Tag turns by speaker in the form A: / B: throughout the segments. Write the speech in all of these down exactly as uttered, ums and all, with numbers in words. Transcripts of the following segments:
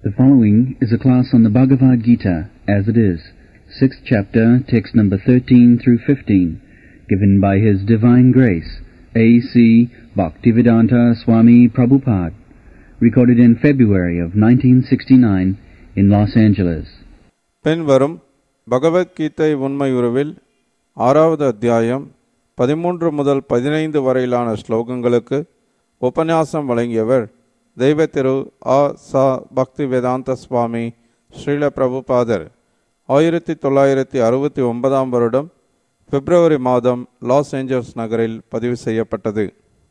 A: The following is a class on the Bhagavad Gita as it is, sixth chapter, text number thirteen through fifteen, given by His Divine Grace, A C Bhaktivedanta Swami Prabhupada, recorded in February of nineteen sixty-nine in Los Angeles.
B: பின்வரும் பகவத்கீதை உண்மையுறவில் ஆறாவது அத்தியாயம் பதிமூன்று முதல் பதினைந்து வரையிலான ஸ்லோகங்களுக்கு உபன்யாசம் வழங்கியவர் தெய்வ திரு ஆ சா பக்திவேதாந்த சுவாமி ஸ்ரீல பிரபுபாதர். ஆயிரத்தி தொள்ளாயிரத்தி அறுபத்தி ஒன்பதாம் வருடம் பிப்ரவரி மாதம் லாஸ் ஏஞ்சல்ஸ் நகரில் பதிவு செய்யப்பட்டது.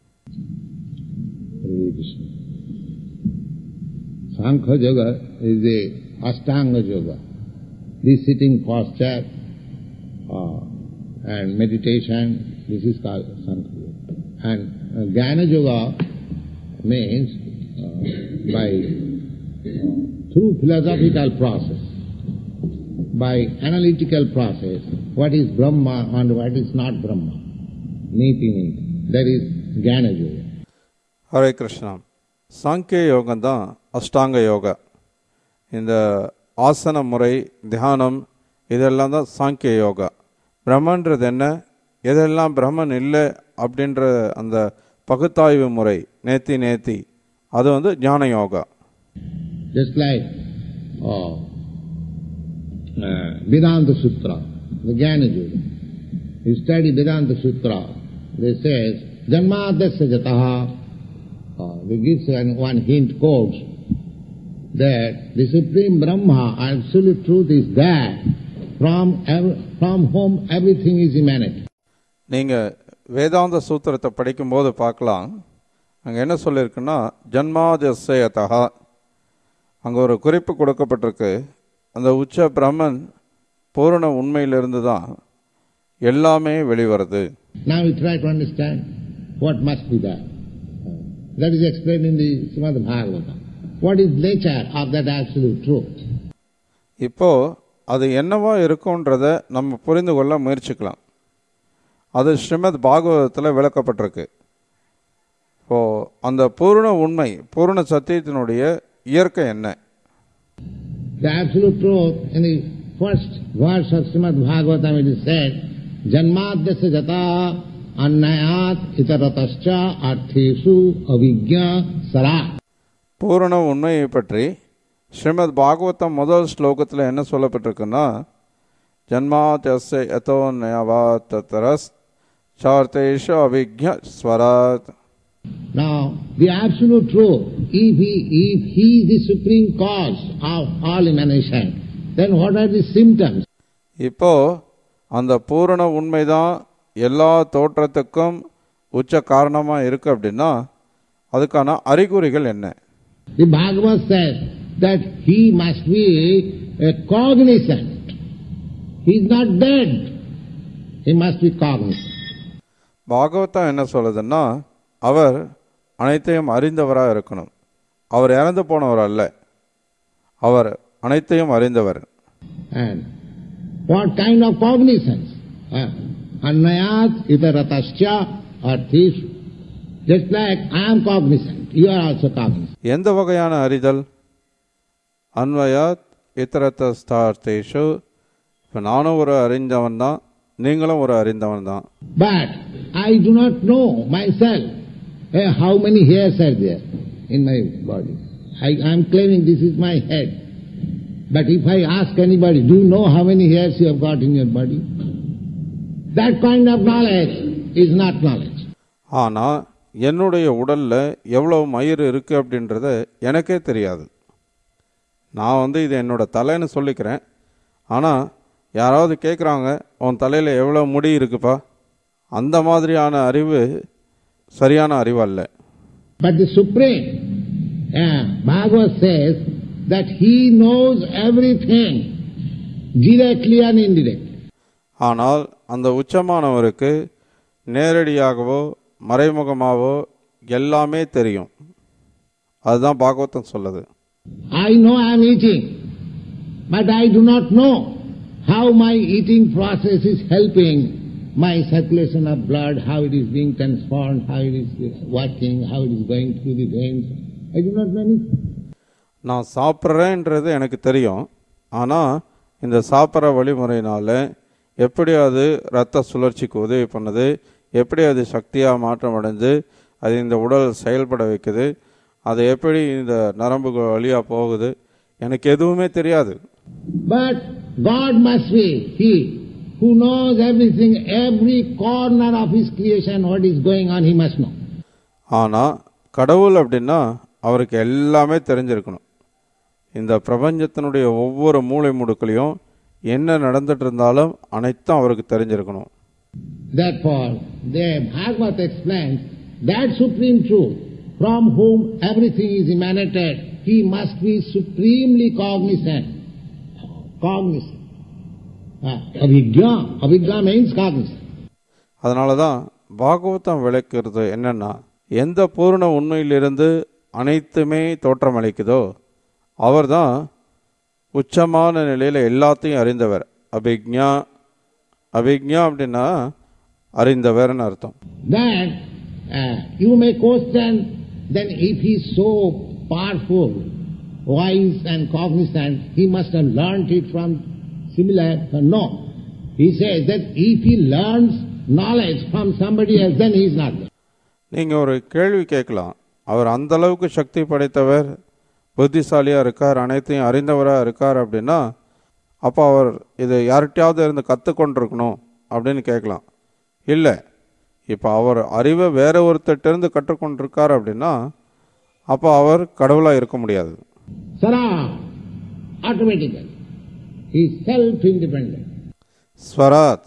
C: Sankhya Yoga is a Ashtanga Yoga. This sitting posture uh, and meditation, this is called Sankhya Yoga. And uh, Jnana Yoga means uh, by uh, through philosophical process, by analytical process, what is Brahma and what is not Brahma. Niti niti. That is Jnana Yoga.
B: Hare Krishna. சாங்கிய யோகம்தான் அஷ்டாங்க யோகா. இந்த ஆசன முறை, தியானம், இதெல்லாம் தான் சாங்கிய யோகா. பிரம்மன்றது என்ன, எதெல்லாம் பிரம்மன் இல்லை அப்படின்ற அந்த பகுத்தாய்வு முறை, நேத்தி நேத்தி, அது வந்து ஞான yoga.
C: Just like oh, uh, Vedanta Sutra, the Jnana Yoga. You study Vedanta Sutra, they say, Janmadasya jataha, uh, they give one, one hint quotes, that the Supreme Brahma, absolute truth is that from, ev- from whom everything is emanated.
B: நீங்கள் வேதாந்த சூத்திரத்தை படிக்கும்போது பார்க்கலாம், அங்கே என்ன சொல்லியிருக்குன்னா, ஜன்மாதஸ்யதா, அங்கே ஒரு குறிப்பு கொடுக்கப்பட்டிருக்கு. அந்த உச்ச பிரம்மன் பூரண உண்மையிலிருந்து தான் எல்லாமே வெளிவருது.
C: Now we try to understand what must be that. That is explained in the Srimad Bhagavatam. What is nature of that absolute truth?
B: இப்போ அது என்னவா இருக்கும்ன்றத நம்ம புரிந்து கொள்ள முயற்சிக்கலாம். அது ஸ்ரீமத் பாகவதத்தில் விளக்கப்பட்டிருக்கு. இப்போ அந்த பூர்ண உண்மை, பூர்ண சத்தியத்தினுடைய இயற்கை என்ன?
C: The absolute truth, in the first verse of Srimad Bhagavatam it is said, Janmadasya jata annayat itaratascha artheshu avijñā sara.
B: பூரண உண்மையை பற்றி ஸ்ரீமத் பாகவதம் முதல் ஸ்லோகத்தில் என்ன சொல்லப்பட்டிருக்குன்னா, ஜன்மாத்யஸ்ய யதோ நயவாத் ததரஸ் சார்த்தேஷு அவிஜ்ஞ ஸ்வராத்.
C: Now, the absolute truth, if he, if he is the supreme cause of all emanation, then what are the symptoms?
B: இப்போ அந்த பூரண உண்மைதான் எல்லா தோற்றத்துக்கும் உச்ச காரணமாக இருக்கு அப்படின்னா அதுக்கான அறிகுறிகள் என்ன?
C: The Bhagavad says that he must be a cognizant. He is not dead. He must be cognizant.
B: Bhagavatam என்ன சொல்லுதுன்னா, அவர் அனைத்தையும் அறிந்தவராக இருக்கணும். அவர் இறந்து போனவர் அல்ல, அவர் அனைத்தையும் அறிந்தவர்.
C: And what kind of cognizance? Annayat itaratascha arthishu. Just like I am cognizant, you are also cognizant.
B: எந்த வகையான அறிதல்? அன்வயாத் இதரதஸ்தார்த்தேஷு. இப்போ நானும் ஒரு அறிந்தவன் தான், நீங்களும் ஒரு அறிந்தவன் தான்.
C: But I do not know myself eh, how many hairs are there in my body. I am claiming this is my head. But if I ask anybody, do you know how many hairs you have got in your body? That kind of knowledge is not knowledge.
B: ஆனால் என்னுடைய உடலில் எவ்வளவு மயிர் இருக்குது அப்படின்றத எனக்கே தெரியாது. நான் வந்து இது என்னோட தலைன்னு சொல்லிக்கிறேன். ஆனால் யாராவது கேட்குறாங்க, உன் தலையில் எவ்வளோ முடி இருக்குப்பா, அந்த மாதிரியான அறிவு சரியான அறிவு அல்ல.
C: But the Supreme, yeah, Bhagavad says that he knows everything directly and indirectly.
B: ஆனால் அந்த உச்சமானவருக்கு நேரடியாகவோ மறைமுகமாகவோ எல்லாமே தெரியும். அதுதான் பாகவதம் சொல்லுது.
C: I know I am eating, but I do not know how my eating process is helping my circulation of blood, how it is being transformed, how it is working, how it is going through the veins. I do not know anything.
B: நான் சாப்பிட்றேன்றது எனக்கு தெரியும், ஆனால் இந்த சாப்பிட்ற வழிமுறையினால் எப்படி அது இரத்த சுழற்சிக்கு உதவி பண்ணுது, எப்படி அது சக்தியாக மாற்றம் அடைஞ்சு அது இந்த உடல் செயல்பட வைக்குது, அது எப்படி இந்த நரம்புகள் வழியாக போகுது, எனக்கு எதுவுமே தெரியாது.
C: But God must be He who knows everything, every corner of His creation, what is going on, He must know.
B: ஆனால் கடவுள் அப்படின்னா அவருக்கு எல்லாமே தெரிஞ்சிருக்கணும். இந்த பிரபஞ்சத்தினுடைய ஒவ்வொரு மூளை முடுக்கலையும் என்ன நடந்துட்டு இருந்தாலும் அனைத்தும் அவருக்கு தெரிஞ்சிருக்கணும்.
C: Therefore, the Bhagavad explains that supreme truth from whom everything is emanated, he must be supremely cognizant. Cognizant. Uh, Avijna. Avijna means cognizant.
B: அதனால தான் பாகவதம் விளக்குறது என்னன்னா, எந்த பூர்ண உண்மையிலிருந்து அனைத்துமே தோற்றமளிக்குதோ அவர் தான் உச்சமான நிலையில் எல்லாத்தையும் அறிந்தவர். அபிக்ஞா அபிக்ஞா அப்படின்னா அறிந்தவர்னு அர்த்தம்.
C: Then uh, you may question, then if he is so powerful, wise and cognizant, he must have learnt it from similar. No. He says that if he learns knowledge from somebody else, then he is not there.
B: நீங்கள் ஒரு கேள்வி கேட்கலாம், அவர் அந்த அளவுக்கு சக்தி படைத்தவர், புத்திசாலியாக இருக்கார், அனைத்தையும் அறிந்தவராக இருக்கார் அப்படின்னா அப்போ அவர் இதை யார்கிட்டையாவது இருந்து கற்றுக்கொண்டிருக்கணும் அப்படின்னு கேட்கலாம். இல்லை, இப்போ அவர் அறிவை வேற ஒருத்தட்டிருந்து கற்றுக்கொண்டிருக்கார் அப்படின்னா அப்போ அவர் கடவுளாக இருக்க முடியாது.
C: Sara, automatically, he is self-independent.
B: ஸ்வராத்,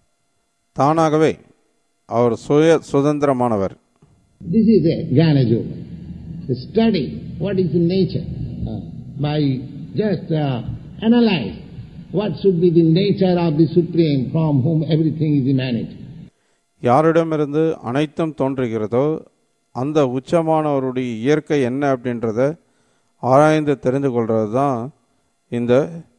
B: தானாகவே அவர் சுய சுதந்திரமானவர்.
C: This is a Jnana Yoga. To study what is the nature, uh, by just uh, analyze what should be the nature of the Supreme from whom everything is emanated.
B: யாரிடமிருந்து அனைத்தும் தோன்றுகிறதோ அந்த உச்சமானவருடைய இயற்கை என்ன அப்படின்றத ஆராய்ந்து தெரிந்து கொள்வது தான் இந்த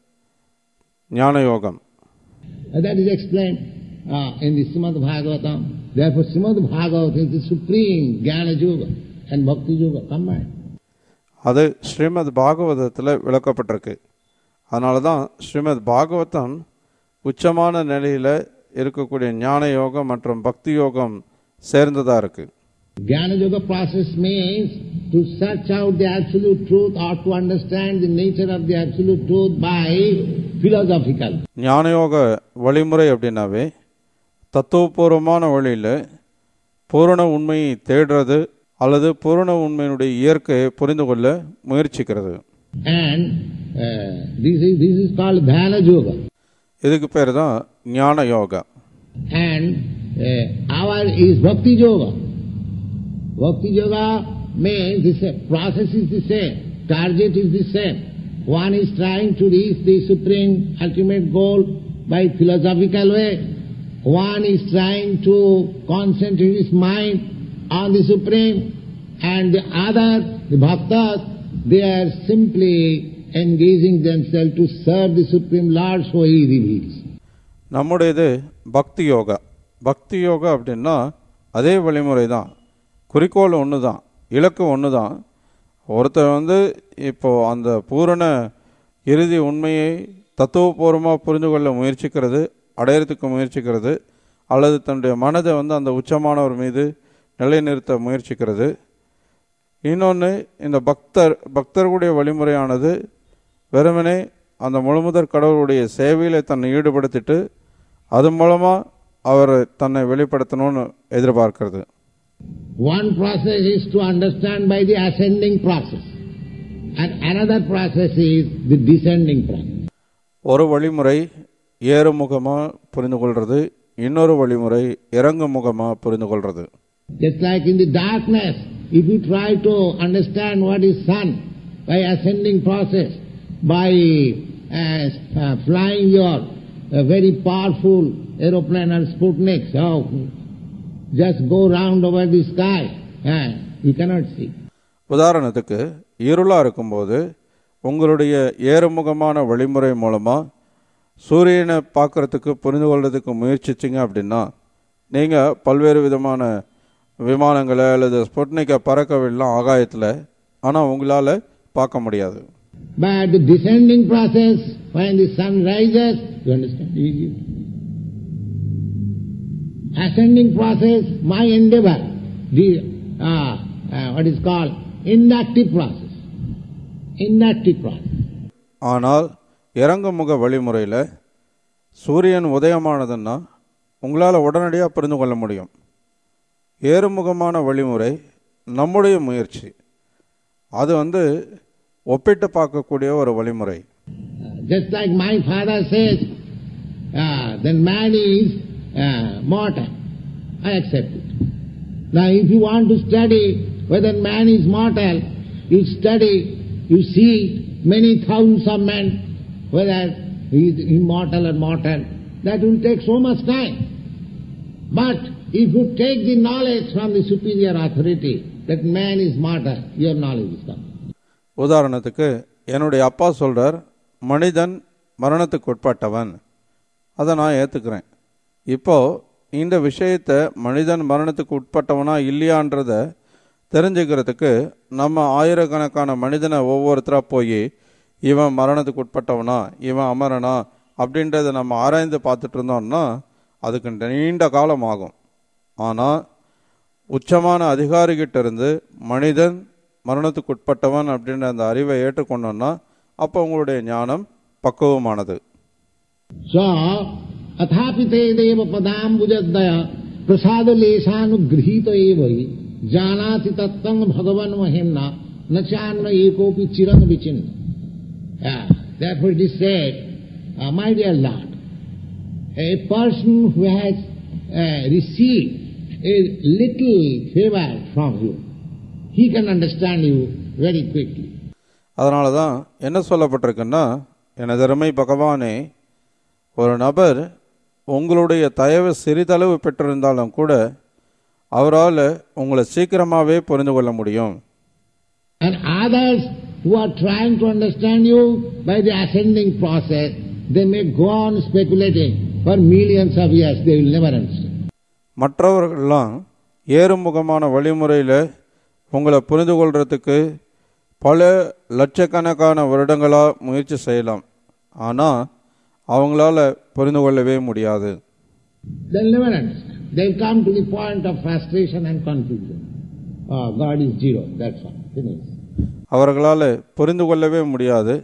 B: ஞான யோகம்.
C: That is explained uh, in the Srimad Bhagavatam. Therefore, Srimad Bhagavatam is the supreme Jnana Yoga and Bhakti Yoga combined.
B: அது ஸ்ரீமத் பாகவதத்தில் விளக்கப்பட்டிருக்கு. அதனால தான் ஸ்ரீமத் பாகவதம் உச்சமான நிலையில் இருக்கக்கூடிய ஞான யோகம் மற்றும் பக்தி யோகம் சேர்ந்ததாக இருக்கு.
C: Jnana Yoga process means to search out the absolute truth or to understand the nature of the absolute truth by philosophical.
B: ஞான யோக வழிமுறை அப்படின்னாவே தத்துவபூர்வமான வழியில் பூரண உண்மையை தேடுறது அல்லது பூரண உண்மையினுடைய இயற்கையை புரிந்து கொள்ள முயற்சிக்கிறது.
C: And uh, this is this is called Dhyana Yoga.
B: இதுக்கு பேர் தான் ஞான yoga.
C: And uh, our is Bhakti Yoga. Bhakti Yoga means this process is the same, target is the same. One is trying to reach the supreme ultimate goal by philosophical way. One is trying to concentrate his mind on the supreme, and the other, the bhaktas, they are simply engaging themselves to serve the Supreme Lord, so He reveals.
B: நம்முடையது பக்தி யோகா. பக்தி யோகா அப்படின்னா அதே வழிமுறை தான், குறிக்கோள் ஒன்று தான், இலக்கு ஒன்று தான். ஒருத்தர் வந்து இப்போது அந்த பூரண இறுதி உண்மையை தத்துவபூர்வமாக புரிந்து கொள்ள முயற்சிக்கிறது, அடையிறதுக்கு முயற்சிக்கிறது, அல்லது தன்னுடைய மனதை வந்து அந்த உச்சமானவர் மீது நிலைநிறுத்த முயற்சிக்கிறது. இன்னொன்று, இந்த பக்தர் பக்தர்களுடைய வழிமுறையானது வெறுமனே அந்த முழுமுதற் கடவுளுடைய சேவையில் தன்னை ஈடுபடுத்திட்டு அது மூலமாக அவர் தன்னை வெளிப்படுத்தணும்னு எதிர்பார்க்கிறது.
C: One process is to understand by the ascending process, and another process is the descending process.
B: ஒரு வழிமுறை ஏறுமுகமாக புரிந்து கொள்வது, இன்னொரு வழிமுறை இறங்குமுகமாக புரிந்து கொள்வது.
C: Just like in the darkness, if you try to understand what is sun by ascending process, by uh, uh, flying your uh, very powerful aeroplane or Sputnik, so just go round over the sky and you cannot see.
B: உதாரணத்துக்கு இருளாக இருக்கும்போது உங்களுடைய ஏறுமுகமான வழிமுறை மூலமாக சூரியனை பார்க்குறதுக்கு புரிந்து கொள்றதுக்கு முயற்சிச்சிங்க அப்படின்னா நீங்கள் பல்வேறு விதமான விமானங்களை அல்லது ஸ்புட்னிக்கை பறக்க விடலாம் ஆகாயத்தில், ஆனால் உங்களால் பார்க்க முடியாது.
C: But the descending process, when the sun rises, you understand? Ascending process, my endeavor, the uh, uh, what is called inductive process. Inductive process.
B: ஆனால் இறங்குமுக வழிமுறையில் சூரியன் உதயமானதுன்னா உங்களால் உடனடியாக புரிந்து கொள்ள முடியும். ஏறுமுகமான வழிமுறை நம்முடைய முயற்சி, அது வந்து ஒப்பிட்டு பார்க்கக்கூடிய ஒரு வழிமுறை.
C: Just like my father says, uh, then man is uh, mortal. I accept it. Now if you want to study whether man is mortal, you study, you see many thousands of men, whether he is immortal or mortal, that will take so much time. But if you take the knowledge from the superior authority that man is mortal, your knowledge is come.
B: உதாரணத்துக்கு என்னுடைய அப்பா சொல்றார், மனிதன் மரணத்துக்கு உட்பட்டவன். அதை நான் ஏற்றுக்கிறேன். இப்போ இந்த விஷயத்தை மனிதன் மரணத்துக்கு உட்பட்டவனா இல்லையான்றத தெரிஞ்சுக்கிறதுக்கு நம்ம ஆயிரக்கணக்கான மனிதனை ஒவ்வொருத்தராக போய் இவன் மரணத்துக்கு உட்பட்டவனா இவன் அமரனா அப்படின்றத நம்ம ஆராய்ந்து பார்த்துட்டு இருந்தோம்னா அதுக்கு நீண்ட காலம் ஆகும். ஆனால் உச்சமான அதிகாரிகிட்ட இருந்து மனிதன் மரணத்துக்கு உட்பட்டவன் அப்படின்ற அந்த அறிவை ஏற்றுக்கொண்டோம்னா அப்போ உங்களுடைய ஞானம் பக்குவமானது.
C: So, athapite deva padam bujadaya prasada leshanugrihita evai janati tattam bhagavan mahimna nachanna ekopi chiran vichinna. Yeah, therefore it is said, uh, my dear Lord, a person who has uh, received a little favor from you, he can understand you very quickly.
B: அதனால தான் என்ன சொல்லப்பட்டிருக்குன்னா, எனது அருமை பகவானே, ஒரு நபர் உங்களுடைய தயவு சிறிதளவு பெற்றிருந்தாலும் கூட அவரால் உங்களை சீக்கிரமாகவே புரிந்து கொள்ள முடியும்.
C: And others who are trying to understand you by the ascending process, they may go on speculating for millions of years, they will never understand.
B: மற்றவர்கள்லாம் ஏறுமுகமான வழிமுறையில் உங்களை புரிந்து கொள்றதுக்கு பல லட்சக்கணக்கான வருடங்களாக முயற்சி செய்யலாம். ஆனால் அவங்களால புரிந்து கொள்ளவே முடியாது.
C: They'll never understand. They'll come to the point of frustration and confusion. Oh, God is zero, that's all. Finish.
B: அவர்களால் புரிந்து கொள்ளவே முடியாது.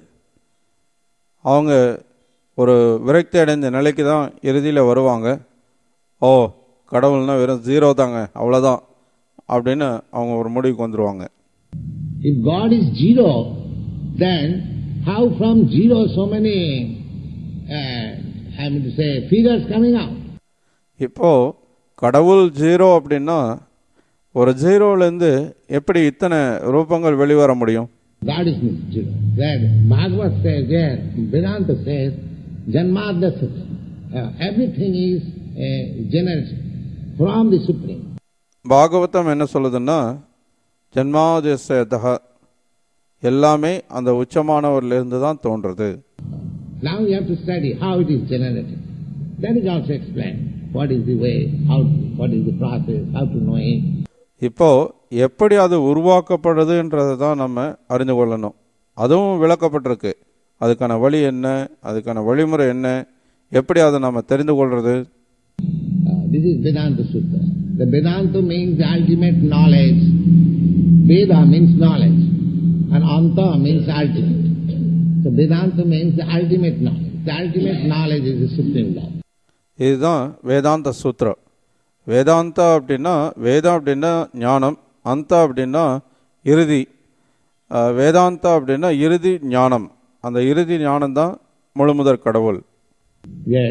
B: அவங்க ஒரு விரக்தி அடைந்த நிலைக்கு தான் இறுதியில் வருவாங்க. ஓ, கடவுள்னா வெறும் ஜீரோ தாங்க, அவ்வளோதான் அப்படின்னு அவங்க ஒரு முடிவுக்கு வந்துடுவாங்க.
C: If God is zero, then how from zero so many, uh, I mean to say, figures coming out? இப்போ
B: கடவுள் ஜீரோ அப்படின்னா ஒரு ஜீரோலேருந்து எப்படி இத்தனை ரூபங்கள் வெளிவர முடியும்?
C: God is zero. That Bhagavad says, there, Vedanta says, Janmadasya, uh, everything is uh, generated from the Supreme.
B: Bhagavatam என்ன சொல்லுதுன்னா, ஜன்மாதேசதஹ, எல்லாமே அந்த உச்சமானவரிலிருந்து தான் தோன்றது.
C: Now you have to study how it is generated. That is also explained. What is the way, how, what is the process, how to know it.
B: இப்போ எப்படி அது உருவாக்கப்படுதுன்றதை தான் நம்ம அறிந்து கொள்ளணும். அதுவும் விளக்கப்பட்டிருக்கு. அதுக்கான வழி என்ன, அதுக்கான வழிமுறை என்ன, எப்படி அதை நம்ம தெரிந்து கொள்றது?
C: This is Vedanta Sutra. The Vedanta means the ultimate knowledge. Veda means knowledge. And Anta means ultimate. So Vedanta means the ultimate knowledge. The ultimate knowledge is the Supreme Law.
B: இதுதான் வேதாந்த சூத்திரம். வேதாந்தா அப்படின்னா, வேதம் அப்படின்னா ஞானம், அந்த அப்படின்னா இறுதி, வேதாந்தா அப்படின்னா இறுதி ஞானம். அந்த இறுதி ஞானம் தான் முழுமுதற் கடவுள்.
C: Yes.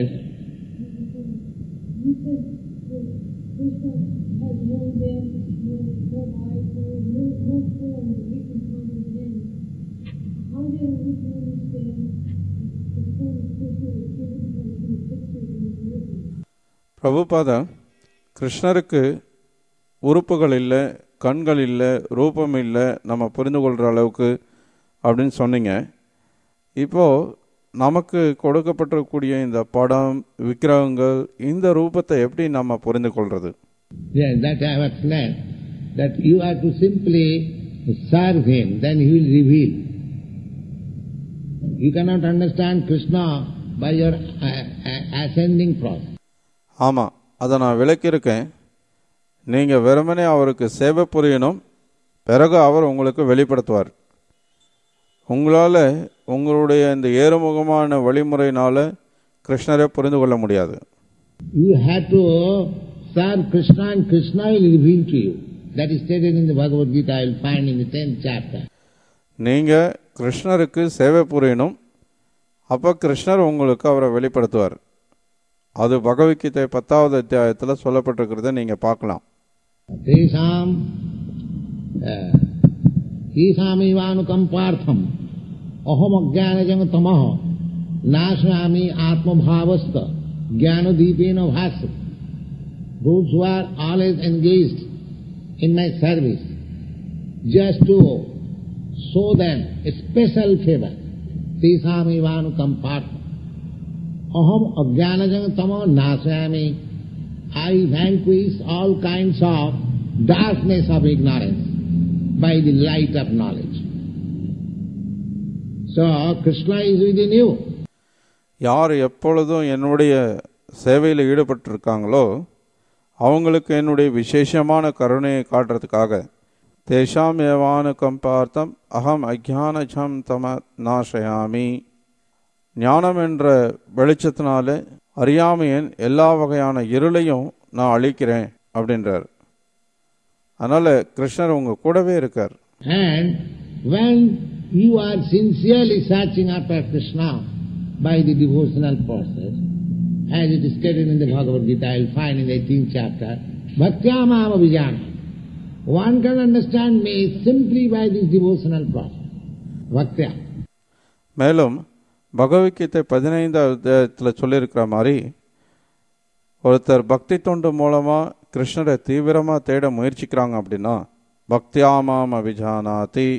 B: பிரபுபாதா, கிருஷ்ணருக்கு உறுப்புகள் இல்லை, கண்கள் இல்லை, ரூபம் இல்லை, நம்ம புரிந்து கொள்கிற அளவுக்கு அப்படின்னு சொன்னீங்க. இப்போது நமக்கு கொடுக்கப்பட்டிருக்கக்கூடிய இந்த படம், விக்கிரகங்கள், இந்த ரூபத்தை எப்படி நம்ம புரிந்து கொள்வது?
C: Yes, that I have explained. That you have to simply serve him, then he will reveal You cannot understand Krishna by your ascending process.
B: ஆமாம், அதை நான் விளக்கியிருக்கேன். நீங்கள் வெறுமனே அவருக்கு சேவை புரியணும், பிறகு அவர் உங்களுக்கு வெளிப்படுத்துவார். உங்களால் உங்களுடைய இந்த ஏறுமுகமான வழிமுறையினால் கிருஷ்ணரை புரிந்து கொள்ள முடியாது.
C: You have to serve Krishna and Krishna will reveal to you. That is stated in the Bhagavad Gita. I will find in the tenth chapter. நீங்கள் கிருஷ்ணருக்கு சேவை புரியணும், அப்போ கிருஷ்ணர் உங்களுக்கு அவரை வெளிப்படுத்துவார். அது பகவத்கீதை பத்தாவது அத்தியாயத்தில் சொல்லப்பட்டிருக்கிறத நீங்கள் பார்க்கலாம். தேசாம் ஈசாமிவானுகம்பார்த்தம் அஹம் அஜ்ஞானஜம் தமஹ நாஸ்யாமி ஆத்மபாவஸ்த ஞானதீபேன பாஸ்ய. Those who are always engaged in my service, just to show them a special favor, Tesamivanukampartha aham ajnanajam tamo nasayami. I vanquish all kinds of darkness of ignorance by the light of knowledge. So Krishna is within you.
B: யார் எப்பொழுதும் என்னுடைய சேவையில் ஈடுபட்டிருக்காங்களோ அவங்களுக்கு என்னுடைய விசேஷமான கருணையை காட்டுறதுக்காக தேஷாம் ஏவானுக்கம் பார்த்தம் அகம் அஜ்ஞானஜம் தம நாசயாமி. ஞானம் என்ற வெளிச்சத்தினால அறியாமையின் எல்லா வகையான இருளையும் நான் அழிக்கிறேன் அப்படின்றார். அதனால கிருஷ்ணர் உங்க கூடவே இருக்கார்.
C: And when you are sincerely searching after Krishna by the devotional process, as it is stated in the Bhagavad Gita, I will find in the eighteenth chapter, Bhaktyamam Abhijana. One can understand me simply by this devotional process. Bhaktya.
B: மேலும் பகவத்கீதை பதினைந்தாவது அத்தியாயத்தில் சொல்லியிருக்கிற மாதிரி ஒருத்தர் பக்தி தொண்டு மூலமாக கிருஷ்ணரை தீவிரமாக தேட முயற்சிக்கிறாங்க அப்படின்னா பக்தியாமாம் அபிஜானாதி.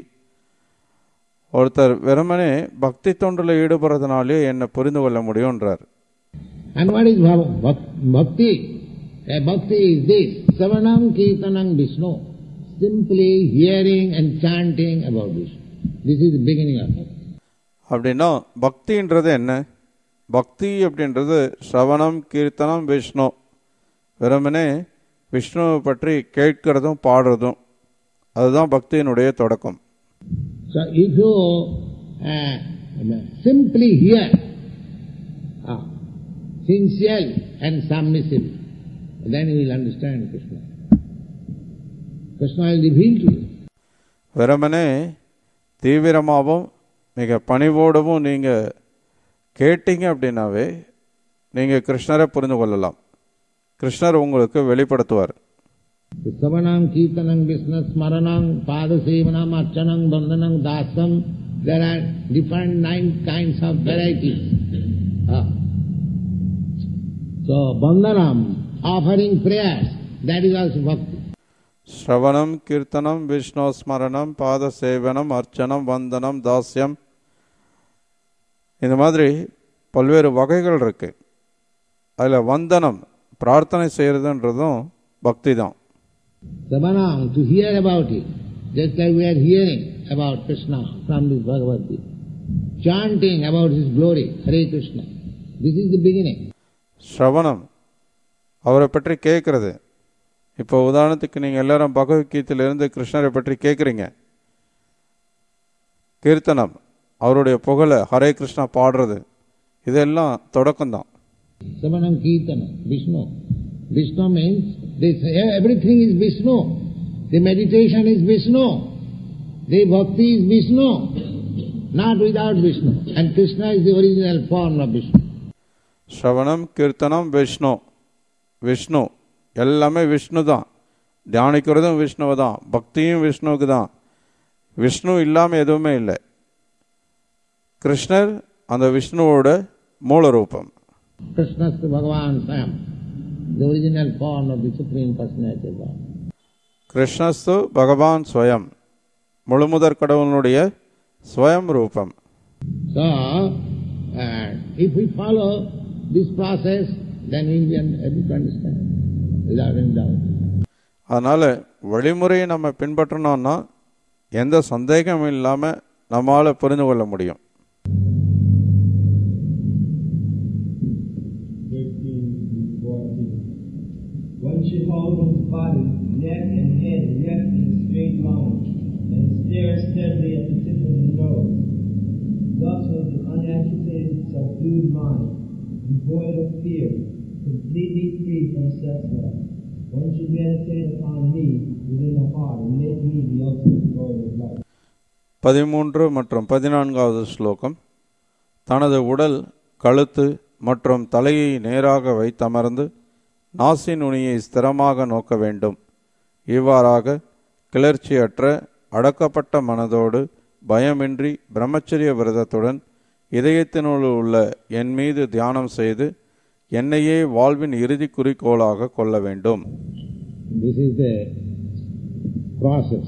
B: ஒருத்தர் வெறுமனே பக்தி தொண்டில் ஈடுபடுறதுனாலே என்னை புரிந்து கொள்ள முடியும்ன்றார்.
C: And what is bhakti? A bhakti is this: Savanam Kirtanam Vishnu. Simply hearing and chanting about Vishnu. This is the beginning of it.
B: அப்படின்னா பக்தின்றது என்ன? பக்தி அப்படின்றது ஸ்ரவணம் கீர்த்தனம் விஷ்ணு, வெறுமனே விஷ்ணுவை பற்றி கேட்கிறதும் பாடுறதும், அதுதான் பக்தியினுடைய தொடக்கம்.
C: So if you uh, simply hear, uh, sincerely and submissively, then you will understand Krishna. Krishna will reveal to you.
B: வெறுமனே தீவிரமாகவும் மிக பணிவோடவும் நீங்கள் கேட்டீங்க அப்படின்னாவே நீங்கள் கிருஷ்ணரை புரிந்து கொள்ளலாம். கிருஷ்ணர் உங்களுக்கு வெளிப்படுத்துவார்.
C: Savanam Kirtanam Vishnu Smaranam Padasevanam Archanam Bandhanam Dasam. There are different nine kinds of varieties. Ah. So Bandhanam, offering prayers, that is also bhakti.
B: ஸ்ரவணம் கீர்த்தனம் விஷ்ணு ஸ்மரணம் பாத சேவனம் அர்ச்சனம் வந்தனம் தாஸ்யம், இந்த மாதிரி பல்வேறு வகைகள் இருக்கு. அதில் வந்தனம் பிரார்த்தனை செய்யறதுன்றதும் பக்தி தான்.
C: Savanam, to hear about it, just like we are hearing about Krishna from this Bhagavad Gita. Chanting about his glory, Hare Krishna. This is the beginning.
B: ஸ்ரவணம் அவரை பற்றி கேட்கறது. இப்போ உதாரணத்துக்கு நீங்கள் எல்லாரும் பகவத்கீதையிலிருந்து கிருஷ்ணரை பற்றி கேட்குறீங்க. கீர்த்தனம் அவருடைய புகழை ஹரே கிருஷ்ணா பாடுறது, இதெல்லாம் தொடக்கம்தான்.
C: Savanam Kirtana, Vishnu. Vishnu means this, everything is Vishnu. The meditation is Vishnu. The bhakti is Vishnu. Not without Vishnu. And Krishna is the original form of Vishnu.
B: ஸ்ரவணம் கீர்த்தனம் விஷ்ணு. விஷ்ணு எல்லாமே விஷ்ணு தான். தியானிக்கிறதும் விஷ்ணுவை தான், பக்தியும் விஷ்ணுவுக்கு தான். விஷ்ணு இல்லாமல் எதுவுமே இல்லை. கிருஷ்ணர் அந்த விஷ்ணுவோட மூல ரூபம்.
C: Krishnastu Bhagavan Swayam, the original form of the Supreme Personality of God.
B: கிருஷ்ணஸ்து பகவான் ஸ்வயம், முழுமுதற் கடவுளுடைய ஸ்வயம் ரூபம்.
C: So, uh, if we follow this process, then we will be able to understand without any doubt.
B: அதனால வழிமுறையை நம்ம பின்பற்றணும்னா எந்த சந்தேகமும் இல்லாமல் நம்மால் புரிந்து கொள்ள முடியும்.
D: One should hold one's body, neck and head erect in a straight line, and stare steadily at the tip of the nose. Thus with an unagitated, subdued mind, devoid of fear, completely free from sex lust, one should meditate upon me within the heart and make me the ultimate goal of life.
B: பதிமூன்று மற்றும் பதினான்காவது ஸ்லோகம். தனது உடல், கழுத்து மற்றும் தலையை நேராக வைத்தமர்ந்து நாசி நுனியை ஸ்திரமாக நோக்க வேண்டும். இவ்வாறாக கிளர்ச்சியற்ற அடக்கப்பட்ட மனதோடு பயமின்றி பிரம்மச்சரிய விரதத்துடன் இதயத்தினுள் உள்ள என் மீது தியானம் செய்து என்னையே வாழ்வின் இறுதி குறிக்கோளாக கொள்ள வேண்டும்.
C: This is the process.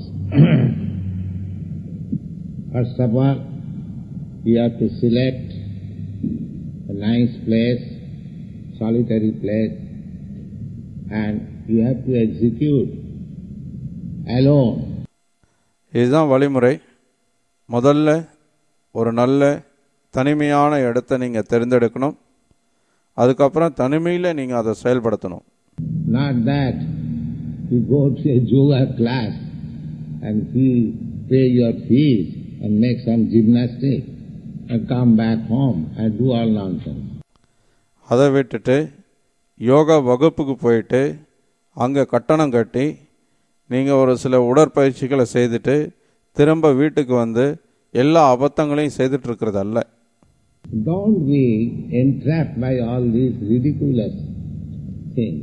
C: First of all, you have to select a nice place, solitary place, and you have to execute alone.
B: இதுதான் வழிமுறை. முதல்ல ஒரு நல்ல தனிமையான இடத்தை நீங்கள் தேர்ந்தெடுக்கணும். அதுக்கப்புறம் தனிமையில் நீங்கள் அதை செயல்படுத்தணும்.
C: Not that you go to a yoga class and fee, pay your fees and make some gymnastics and come back home and do all nonsense.
B: அதை விட்டுட்டு யோகா வகுப்புக்கு போயிட்டு அங்கே கட்டணம் கட்டி நீங்கள் ஒரு சில உடற்பயிற்சிகளை செய்துட்டு திரும்ப வீட்டுக்கு வந்து எல்லா அபத்தங்களையும் செய்துட்டு இருக்கிறது அல்ல.
C: Don't be entrapped by all these ridiculous things.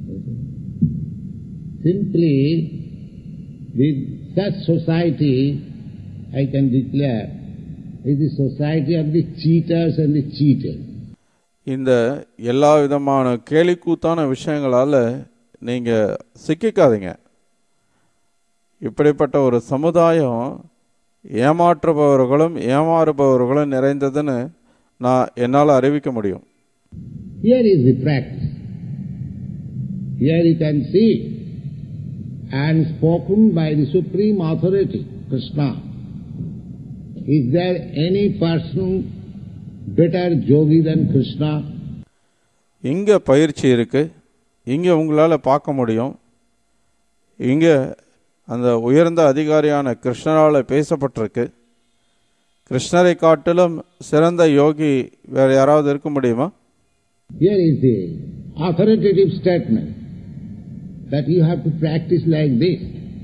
C: Simply, with such society, I can declare, is the society of the cheaters and the cheated.
B: இந்த எல்லா விதமான கேலிக்கூத்தான விஷயங்களால் நீங்கள் சிக்கிக்காதீங்க. இப்படிப்பட்ட ஒரு சமுதாயம் ஏமாற்றுபவர்களும் ஏமாறுபவர்களும் நிறைந்ததுன்னு நான் என்னால் அறிவிக்க முடியும்.
C: Here is the practice. Here you can see, and spoken by the supreme authority, Krishna. Is there any person better yogi than Krishna?
B: இங்கே பயிற்சி இருக்கு. இங்கே உங்களால் பார்க்க முடியும். இங்கே அந்த உயர்ந்த அதிகாரியான கிருஷ்ணரால் பேசப்பட்டிருக்கு. கிருஷ்ணரை காட்டிலும் சிறந்த யோகி வேறு யாராவது இருக்க முடியுமா?
C: Here is the authoritative statement that you have to practice like this.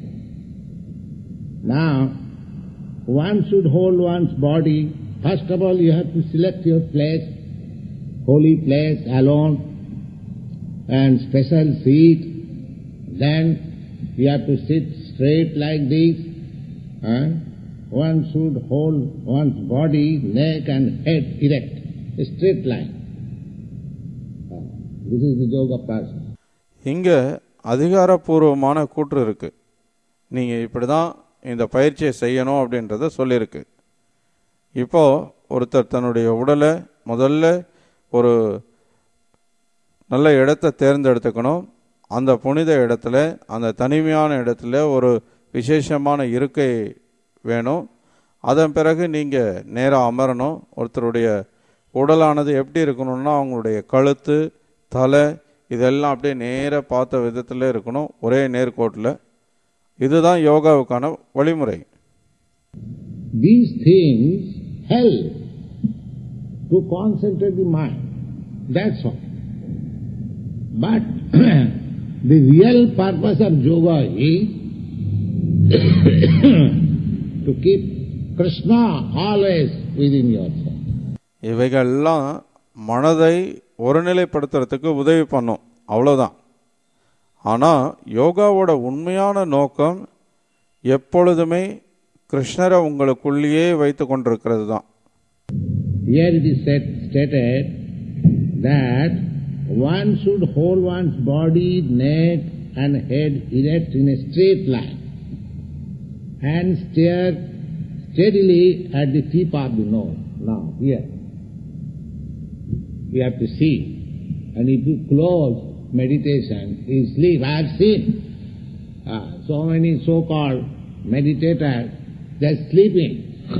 C: Now, one should hold one's body. First of all, you have to select your place, holy place, alone, and special seat. Then you have to sit straight like this. Huh? One should hold one's body, neck and head erect, a straight line. This is the yoga process.
B: இங்கே அதிகாரப்பூர்வமான கூற்று இருக்கு. நீங்கள் இப்படி தான் இந்த பயிற்சியை செய்யணும் அப்படின்றத சொல்லியிருக்கு. இப்போ ஒருத்தர் தன்னுடைய உடலை முதல்ல ஒரு நல்ல இடத்தை தேர்ந்தெடுத்துக்கணும். அந்த புனித இடத்துல, அந்த தனிமையான இடத்துல ஒரு விசேஷமான இருக்கை வேணும். அதன் பிறகு நீங்கள் நேராக அமரணும். ஒருத்தருடைய உடலானது எப்படி இருக்கணும்னா அவங்களுடைய கழுத்து, தலை இதெல்லாம் அப்படியே நேராக பார்த்த விதத்தில் இருக்கணும், ஒரே நேர்கோட்டில். இதுதான் யோகாவுக்கான வழிமுறை.
C: These things help to concentrate the mind. That's all. But the real purpose of yoga is to keep Krishna always within yourself.
B: இவைகள்லாம் மனதை ஒருநிலைப்படுத்துறதுக்கு உதவி பண்ணும், அவ்வளோதான். ஆனால் யோகாவோட உண்மையான நோக்கம் எப்பொழுதுமே கிருஷ்ணரை உங்களுக்குள்ளேயே வைத்து கொண்டிருக்கிறது தான்.
C: Here it is said, stated that one should hold one's body, neck and head erect in a straight line and stare steadily at the tip of the nose. Now, here, you have to see. And if you close meditation, you sleep. I have seen uh, so many so-called meditators, they are sleeping.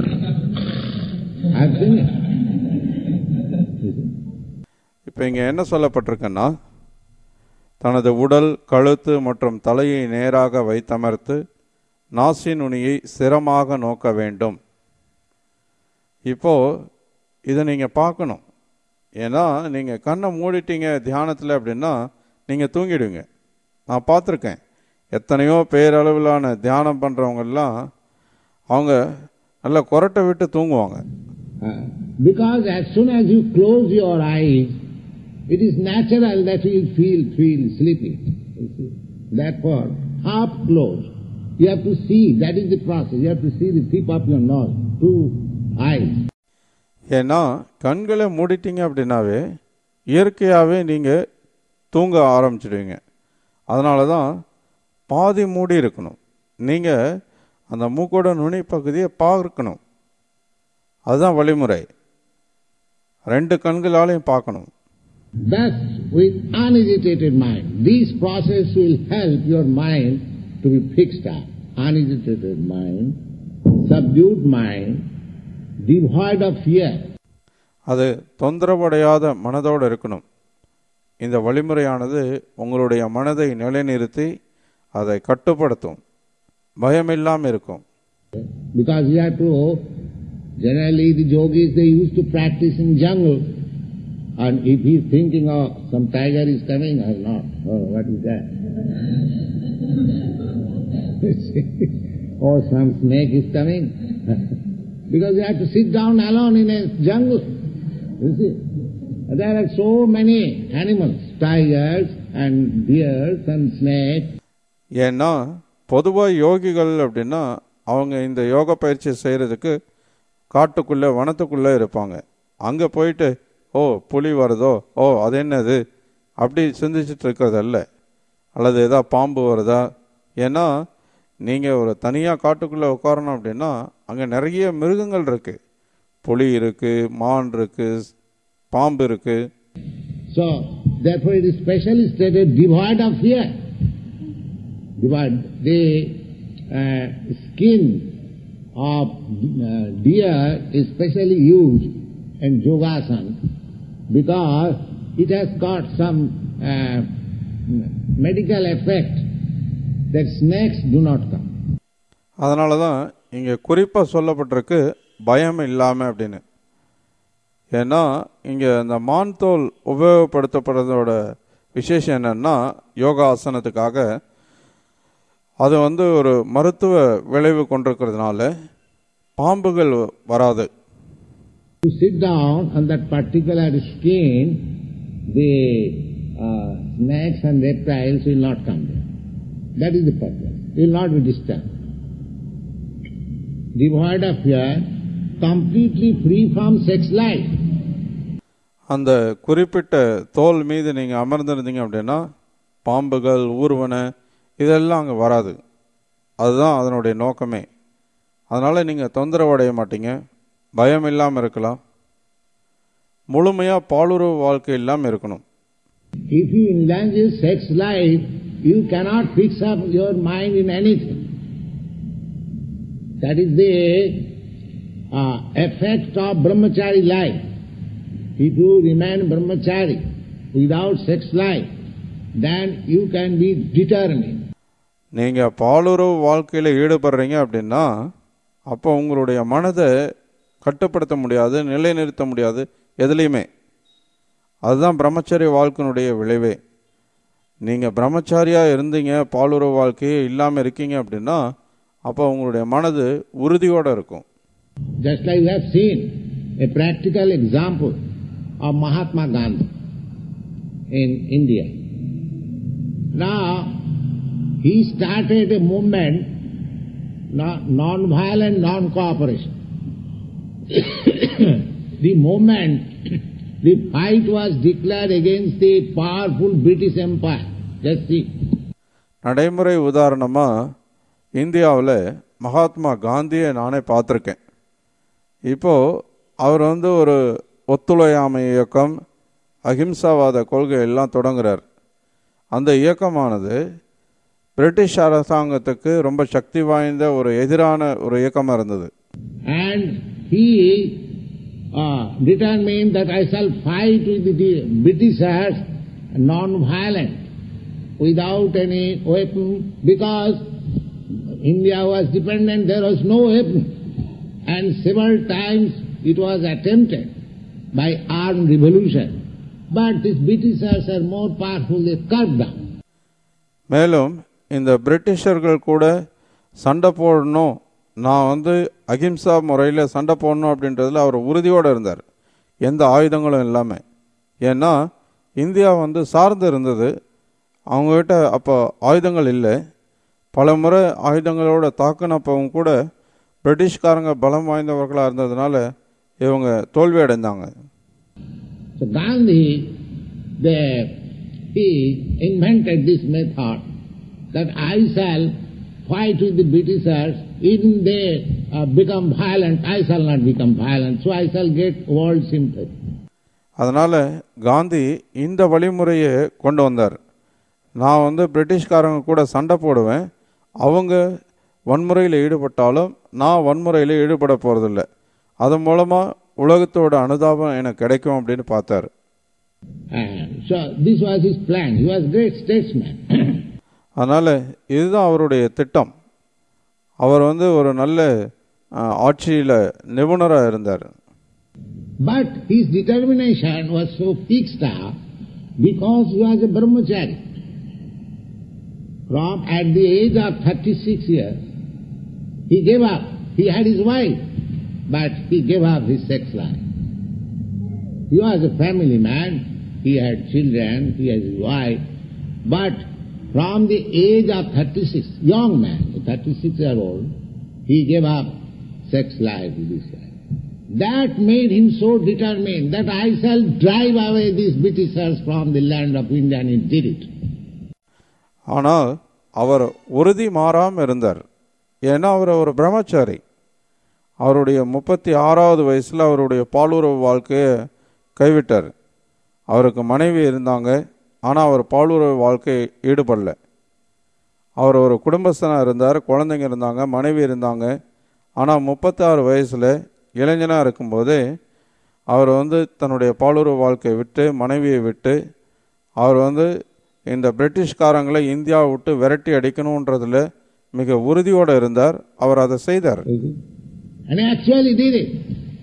C: I have seen it.
B: இப்போ இங்கே என்ன சொல்லப்பட்டிருக்குன்னா, தனது உடல், கழுத்து மற்றும் தலையை நேராக வைத்தமர்த்து நாசி நுனியை சிரமாக நோக்க வேண்டும். இப்போ இதை நீங்கள் பார்க்கணும். ஏன்னா நீங்கள் கண்ணை மூடிட்டீங்க தியானத்தில் அப்படின்னா நீங்கள் தூங்கிடுவீங்க. நான் பார்த்துருக்கேன், எத்தனையோ பேரளவிலான தியானம் பண்ணுறவங்கெல்லாம் அவங்க நல்லா கொரட்டை விட்டு தூங்குவாங்க.
C: Because as soon as you close your eyes, it is natural that you feel feel sleepy. Therefore, half closed, you have to see. That is the process. You have to see the tip of your nose, two eyes.
B: ஏன்னா கண்களை மூடிட்டீங்க அப்படின்னாவே இயற்கையாகவே நீங்கள் தூங்க ஆரம்பிச்சிடுவீங்க. அதனால தான் பாதி மூடி இருக்கணும். நீங்கள் அந்த மூக்கோட நுனி பகுதியை பார்க்கணும். அதுதான் வழிமுறை. ரெண்டு கண்களாலையும் பார்க்கணும்.
C: Thus, with unagitated mind, this process will help your mind to be fixed up. Unagitated mind, subdued mind, devoid of fear.
B: அது தொந்தரவடையாத மனதோடு இருக்கணும். இந்த வழிமுறையானது உங்களுடைய மனதை நிலைநிறுத்தி அதை கட்டுப்படுத்தும், பயமில்லாமல் இருக்கும்.
C: Because you have to, generally the yogis, they used to practice in jungle, and if he is thinking, oh, some tiger is coming or not, oh, what is that? Or some snake is coming. Because you have to sit down alone in a jungle. You see, there are so many animals, tigers and bears and snakes.
B: ஏன்னா பொதுவாக யோகிகள் அப்படின்னா அவங்க இந்த யோக பயிற்சி செய்கிறதுக்கு காட்டுக்குள்ளே வனத்துக்குள்ளே இருப்பாங்க. அங்கே போயிட்டு ஓ புலி வருதோ, ஓ அது என்னது அப்படி சிந்திச்சுட்டு இருக்கிறதல்ல, அல்லது ஏதோ பாம்பு வருதா. ஏன்னா நீங்கள் ஒரு தனியாக காட்டுக்குள்ளே உட்காரணும் அப்படின்னா அங்கே நிறைய மிருகங்கள் இருக்குது. புலி இருக்குது, மான் இருக்குது, பாம்பு இருக்குது.
C: So, therefore it is specially stated, devoid of fear. Devoid. The uh, skin of uh, deer is specially used in yogasana because it has got some uh, medical effect that snakes do not come.
B: அதனால தான் இங்கே குறிப்பாக சொல்லப்பட்டிருக்கு பயம் இல்லாமல் அப்படின்னு. ஏன்னா இங்கே இந்த மான் தோல் உபயோகப்படுத்தப்படுறதோட விசேஷம் என்னன்னா யோகாசனத்துக்காக அது வந்து ஒரு மருத்துவ விளைவு கொண்டிருக்கிறதுனால பாம்புகள் வராது.
C: To sit down on that particular skin, the uh, snakes and reptiles will not come there. That is the purpose. They will not be disturbed. Devoid of fear, completely free from sex life.
B: அந்த குறிப்பிட்ட தோல் மீது நீங்கள் அமர்ந்திருந்தீங்க அப்படின்னா பாம்புகள், ஊர்வன இதெல்லாம் அங்கே வராது. அதுதான் அதனுடைய நோக்கமே. அதனால் நீங்கள் தொந்தரவடைய மாட்டீங்க, பயம் இல்லாமல் இருக்கலாம், முழுமையாக பாலுறவு வாழ்க்கை இல்லாமல் இருக்கணும்.
C: If you indulge in sex life, you cannot fix up your mind in anything. That is the uh, effect of brahmachari life. If you remain brahmachari without sex life, then you can be determined.
B: நீங்கள் பாலுறவு வாழ்க்கையில் ஈடுபடுறீங்க அப்படின்னா அப்போ உங்களுடைய மனதை கட்டுப்படுத்த முடியாது, நிலைநிறுத்த முடியாது எதுலேயுமே. அதுதான் பிரம்மச்சரிய வாழ்க்கையினுடைய விளைவே. நீங்கள் பிரம்மச்சாரியாக இருந்தீங்க, பாலுறவு வாழ்க்கையே இல்லாமல் இருக்கீங்க அப்படின்னா அப்போ உங்களுடைய மனது உறுதியோடு இருக்கும்.
C: Just like we have seen a practical example of Mahatma Gandhi in India. Now, he started a movement, non-violent, non-cooperation. The movement, the fight was declared against the powerful British Empire. Just see.
B: நடைமுறை உதாரணமாக இந்தியாவில் மகாத்மா காந்தியை நானே பார்த்துருக்கேன். இப்போது அவர் வந்து ஒரு ஒத்துழையாமை இயக்கம், அஹிம்சாவாத கொள்கை எல்லாம் தொடங்குறார். அந்த இயக்கமானது பிரிட்டிஷ் அரசாங்கத்துக்கு ரொம்ப சக்தி வாய்ந்த ஒரு எதிரான ஒரு இயக்கமாக இருந்தது.
C: And he uh, determined that I shall fight with the Britishers non-violent. without any weapon, because India was dependent, there was no weapon. And several times it was attempted by armed revolution. But these Britishers are more powerful, they cut down.
B: மேலும் இந்த பிரிட்டிஷர்கள் கூட சண்டை போடணும், நான் வந்து அகிம்சா முறையில் சண்டை போடணும் அப்படின்றதுல அவர் உறுதியோடு இருந்தார், எந்த ஆயுதங்களும் இல்லாமல். ஏன்னா இந்தியா வந்து சார்ந்து இருந்தது, அவங்ககிட்ட அப்போ ஆயுதங்கள் இல்லை. பல முறை ஆயுதங்களோட தாக்குனப்பவும் கூட பிரிட்டிஷ்காரங்க பலம் வாய்ந்தவர்களாக இருந்ததுனால இவங்க தோல்வி அடைந்தாங்க.
C: So Gandhi, they, he invented this method that I shall fight with the Britishers, even they uh, become violent, I shall not become violent, so I shall get world sympathy.
B: அதனால் காந்தி இந்த வழிமுறையை கொண்டு வந்தார். நான் வந்து பிரிட்டிஷ்காரங்க கூட சண்டை போடுவேன், அவங்க வன்முறையில் ஈடுபட்டாலும் நான் வன்முறையில் ஈடுபட போகிறதில்ல, அதன் மூலமாக உலகத்தோட அனுதாபம் எனக்கு கிடைக்கும் அப்படின்னு பார்த்தார்.
C: So this was his plan. He was a great statesman.
B: அதனால் இதுதான் அவருடைய திட்டம். அவர் வந்து ஒரு நல்ல ஆட்சியில் நிபுணராக இருந்தார்.
C: But his determination was so fixed up because he was a brahmachari. From at the age of thirty-six years, he gave up. He had his wife, but he gave up his sex life. He was a family man. He had children. He had his wife. But from the age of thirty-six, young man, thirty-six year old, he gave up sex life with his wife. That made him so determined that I shall drive away these Britishers from the land of India, and he did it.
B: ஆனால் அவர் உறுதி மாறாமல் இருந்தார். ஏன்னா அவர் ஒரு பிரம்மச்சாரி. அவருடைய முப்பத்தி ஆறாவது வயசில் அவருடைய பாலுறவு வாழ்க்கையை கைவிட்டார். அவருக்கு மனைவி இருந்தாங்க, ஆனால் அவர் பாலுறவு வாழ்க்கையை ஈடுபடல. அவர் ஒரு குடும்பஸ்தனாக இருந்தார், குழந்தைங்க இருந்தாங்க, மனைவி இருந்தாங்க. ஆனால் முப்பத்தாறு வயசில் இளைஞனாக இருக்கும்போதே அவர் வந்து தன்னுடைய பாலுறவு வாழ்க்கையை விட்டு, மனைவியை விட்டு, அவர் வந்து இந்த பிரிட்டிஷ்காரங்களை இந்தியாவை விட்டு விரட்டி அடிக்கணுன்றதுல மிக உறுதியோடு இருந்தார். அவர் அதை செய்தார்.
C: And he actually did it.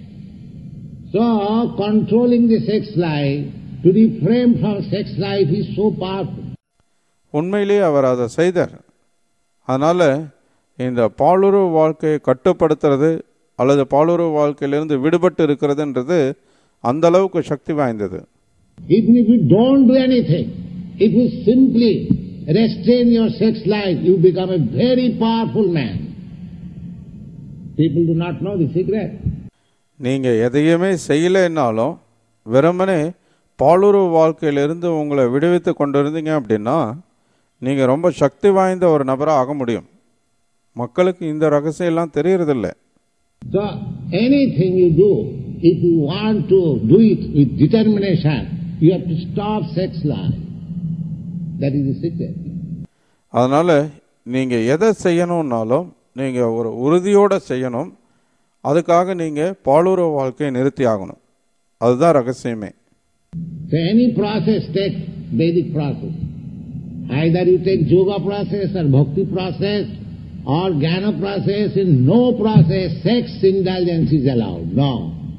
C: So controlling the sex life, to refrain from sex life is so powerful.
B: உண்மையிலேயே அவர் அதை செய்தார். அதனால இந்த பாலுறவு வாழ்க்கையை கட்டுப்படுத்துறது அல்லது பாலுறவு வாழ்க்கையிலிருந்து விடுபட்டு இருக்கிறதுன்றது அந்த அளவுக்கு சக்தி வாய்ந்தது.
C: Even if you don't do anything, if you simply restrain your sex life, you become a very powerful man. People do not know the secret.
B: நீங்க எதையுமே செய்யலைன்னாலும் வெறுமனே பாலுறவு வாழ்க்கையிலிருந்து உங்களை விடுவித்து கொண்டிருந்தீங்க அப்படின்னா நீங்க ரொம்ப சக்தி வாய்ந்த ஒரு நபராக ஆக முடியும். மக்களுக்கு இந்த ரகசியம் எல்லாம் தெரியறதில்லை.
C: So anything you do, if you want to do it with determination, you have to stop sex life. That is the secret.
B: அதனால நீங்க எதை செய்யணும்னாலும் நீங்க ஒரு உறுதியோட செய்யணும். அதுக்காக நீங்க பாலுறவு வாழ்க்கையை நிறுத்தி ஆகணும். அதுதான் ரகசியமே.
C: So any process, take Vedic process. Either you take yoga process or bhakti process or jnana process, in no process sex indulgence is allowed. No.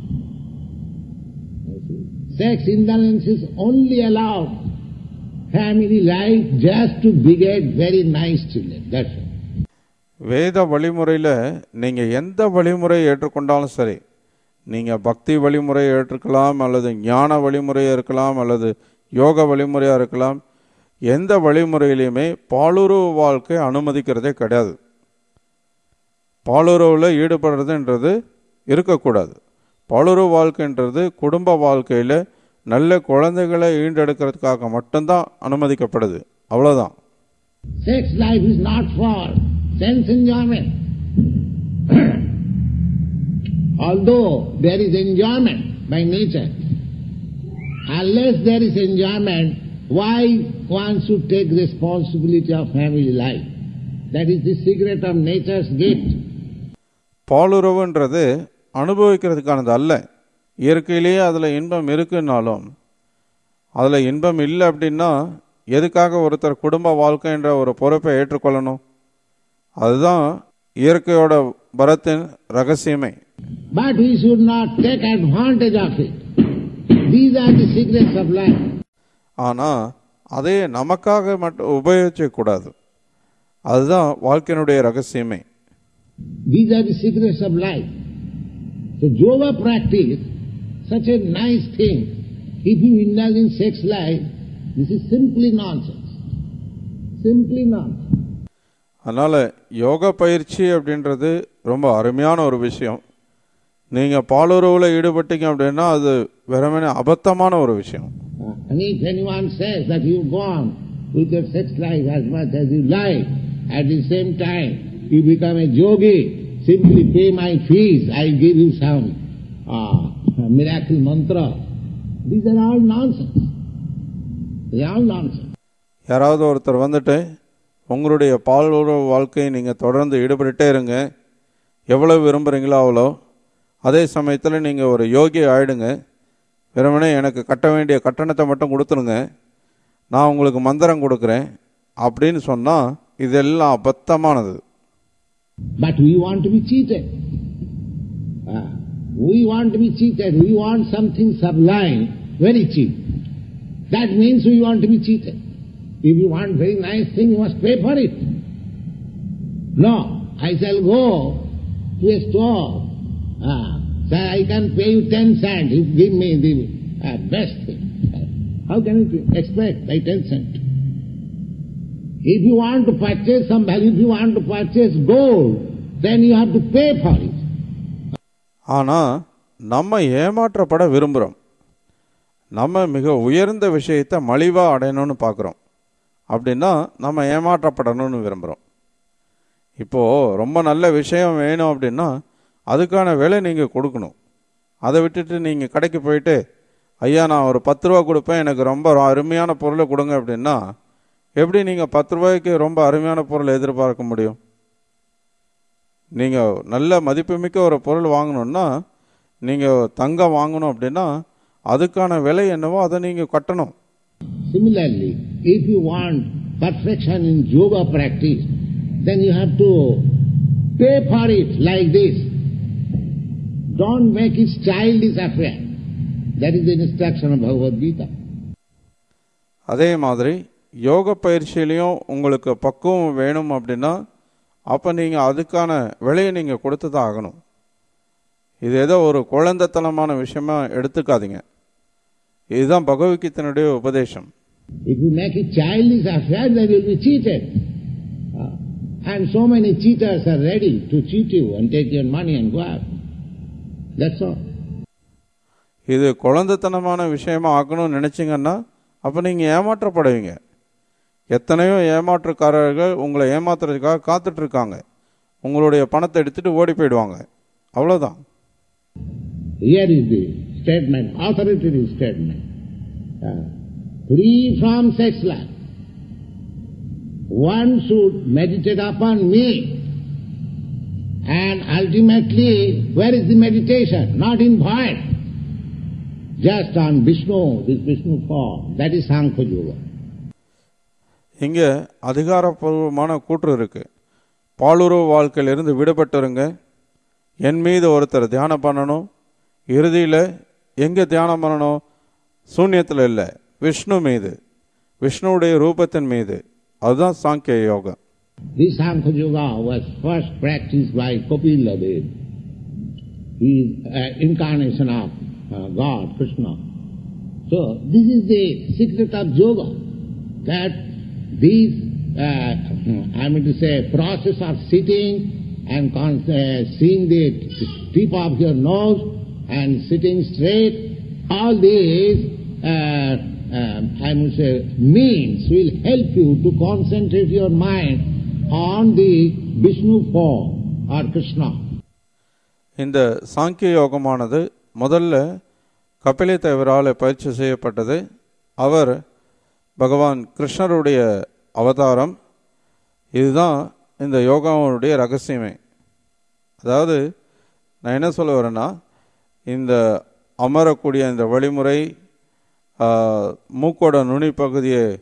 C: Sex indulgence is only allowed family life just to beget very nice children. That's all.
B: வேத வழிமுறையில் நீங்கள் எந்த வழிமுறையை ஏற்றுக்கொண்டாலும் சரி, நீங்கள் பக்தி வழிமுறையை ஏற்றுக்கலாம் அல்லது ஞான வழிமுறையாக இருக்கலாம் அல்லது யோக வழிமுறையாக இருக்கலாம், எந்த வழிமுறையிலையுமே பாலுறவு வாழ்க்கை அனுமதிக்கிறதே கிடையாது. பாலுறவில் ஈடுபடுறதுன்றது இருக்கக்கூடாது. பாலுறவு வாழ்க்கைன்றது குடும்ப வாழ்க்கையில் நல்ல குழந்தைகளை ஈண்டெடுக்கிறதுக்காக மட்டும்தான் அனுமதிக்கப்படுது. அவ்வளோதான்.
C: Sex life is not for sense enjoyment. Although there is enjoyment by nature, unless there is enjoyment, why one should take responsibility of family life? That is the secret of nature's gift.
B: பாலுறவுன்றது அனுபவிக்கிறதுக்கானது அல்ல. இயற்கையிலேயே அதில் இன்பம் இருக்குன்னாலும் அதில் இன்பம் இல்லை அப்படின்னா எதுக்காக ஒருத்தர் குடும்ப வாழ்க்கை என்ற ஒரு பொறுப்பை ஏற்றுக்கொள்ளணும்? அதுதான் இயற்கையோட பரத்தின் ரகசியமே.
C: But we should not take advantage of it. These are the secrets of life.
B: ஆனால் அதை நமக்காக மட்டும் உபயோகிக்க கூடாது. அதுதான் வாழ்க்கையினுடைய ரகசியமே.
C: These are the secrets of life. So yoga practice, such a nice thing. If you indulge in sex life, this is simply nonsense. Simply nonsense.
B: அதனால் யோகா பயிற்சி அப்படின்றது ரொம்ப அருமையான ஒரு விஷயம். நீங்கள் பாலுறவில் ஈடுபட்டீங்க அப்படின்னா அது வெறுமனே அபத்தமான ஒரு விஷயம்.
C: And if anyone says that you go on with your sex life as much as you like, at the same time you become a yogi, simply pay my fees, I give you some uh, miracle mantra. These are all nonsense. They are all nonsense.
B: யாராவது ஒருத்தர் வந்துட்டு உங்களுடைய பாலுறவு வாழ்க்கையை நீங்கள் தொடர்ந்து ஈடுபட்டுட்டே இருங்க, எவ்வளோ விரும்புகிறீங்களோ அவ்வளோ, அதே சமயத்தில் நீங்கள் ஒரு யோகி ஆகிடுங்க, வெறுமனே எனக்கு கட்ட வேண்டிய கட்டணத்தை மட்டும் கொடுத்துருங்க, நான் உங்களுக்கு மந்திரம் கொடுக்குறேன் அப்படின்னு சொன்னால் இதெல்லாம் அபத்தமானது.
C: But we want to be cheated. Uh, we want to be cheated. We want something sublime, very cheap. That means we want to be cheated. If you want very nice thing, you must pay for it. No, I shall go to a store. Ah, sir, I can pay you ten cents. You give me the uh, best thing. How can you expect by ten cents? If you want to purchase some value, if you want to purchase gold, then you have to pay for it.
B: ஆனால் நம்ம ஏமாற்றப்பட விரும்புகிறோம். நம்ம மிக உயர்ந்த விஷயத்தை மலிவாக அடையணும்னு பார்க்குறோம். அப்படின்னா நம்ம ஏமாற்றப்படணும்னு விரும்புகிறோம். இப்போது ரொம்ப நல்ல விஷயம் வேணும் அப்படின்னா அதுக்கான விலை நீங்கள் கொடுக்கணும். அதை விட்டுட்டு நீங்கள் கடைக்கு போயிட்டு ஐயா நான் ஒரு பத்து ரூபா கொடுப்பேன், எனக்கு ரொம்ப அருமையான பொருளை கொடுங்க அப்படின்னா எப்படி நீங்கள் பத்து ரூபாய்க்கு ரொம்ப அருமையான பொருளை எதிர்பார்க்க முடியும்? நீங்கள் நல்ல மதிப்புமிக்க ஒரு பொருள் வாங்கணுன்னா, நீங்கள் தங்கம் வாங்கணும் அப்படின்னா அதுக்கான விலை என்னவோ அதை நீங்கள் கட்டணும்.
C: Similarly, if you want perfection in yoga practice, then you have to pay for it like this. Don't make it childish affair. That is the instruction of Bhagavad Gita.
B: அதே மாதிரி யோக பயிற்சியிலையும் உங்களுக்கு பக்குவம் வேணும் அப்படின்னா அப்போ நீங்கள் அதுக்கான விலையை நீங்கள் கொடுத்து தான் ஆகணும். இது ஏதோ ஒரு குழந்தைத்தனமான விஷயமா எடுத்துக்காதீங்க. இதுதான் பகவத்கீதையினுடைய உபதேசம்.
C: If you make it childish affair, then you will be cheated. Uh, and so many cheaters are ready to cheat you and take your money and go out. That's all.
B: இது குழந்தைத்தனமான விஷயமா ஆக்கணும்னு நினைச்சிங்கன்னா அப்போ நீங்கள் ஏமாற்றப்படுவீங்க. எத்தனையோ ஏமாற்றுக்காரர்கள் உங்களை ஏமாத்துறதுக்காக காத்துட்டு இருக்காங்க. உங்களுடைய பணத்தை எடுத்துட்டு ஓடி போயிடுவாங்க. அவ்வளோதான்.
C: Here is the statement, authoritative statement. Uh, free from sex life. One should meditate upon me. And ultimately, where is the meditation? Not in void. Just on Vishnu, this Vishnu form. That is Sankhya Yoga.
B: இங்கே அதிகாரப்பூர்வமான கூற்று இருக்கு. பாலுறவு வாழ்க்கையிலிருந்து விடுபட்டுருங்க, என் மீது ஒருத்தர் தியானம் பண்ணணும். இறுதியில் எங்கே தியானம் பண்ணணும்? சூன்யத்தில் இல்லை, விஷ்ணு மீது, விஷ்ணுவுடைய ரூபத்தின் மீது. அதுதான் சாங்கிய yoga.
C: This Sankhya Yoga was first practiced by Kapila Dev. He is an incarnation of uh, God, Krishna. So this is the secret of yoga, that these, uh, I mean to say, process of sitting and con- uh, seeing the tip of your nose and sitting straight, all these, uh, uh, I must say, means will help you to concentrate your mind on the Vishnu form or Krishna.
B: இந்த சாங்கிய யோகமானது முதல்ல கபில தேவரால் பயிற்சி செய்யப்பட்டது. அவர் பகவான் கிருஷ்ணருடைய அவதாரம். இதுதான் இந்த யோகாவுடைய ரகசியமே. அதாவது நான் என்ன சொல்ல வரேன்னா, இந்த அமரக்கூடிய இந்த வழிமுறை, மூக்கோட நுனி பகுதியை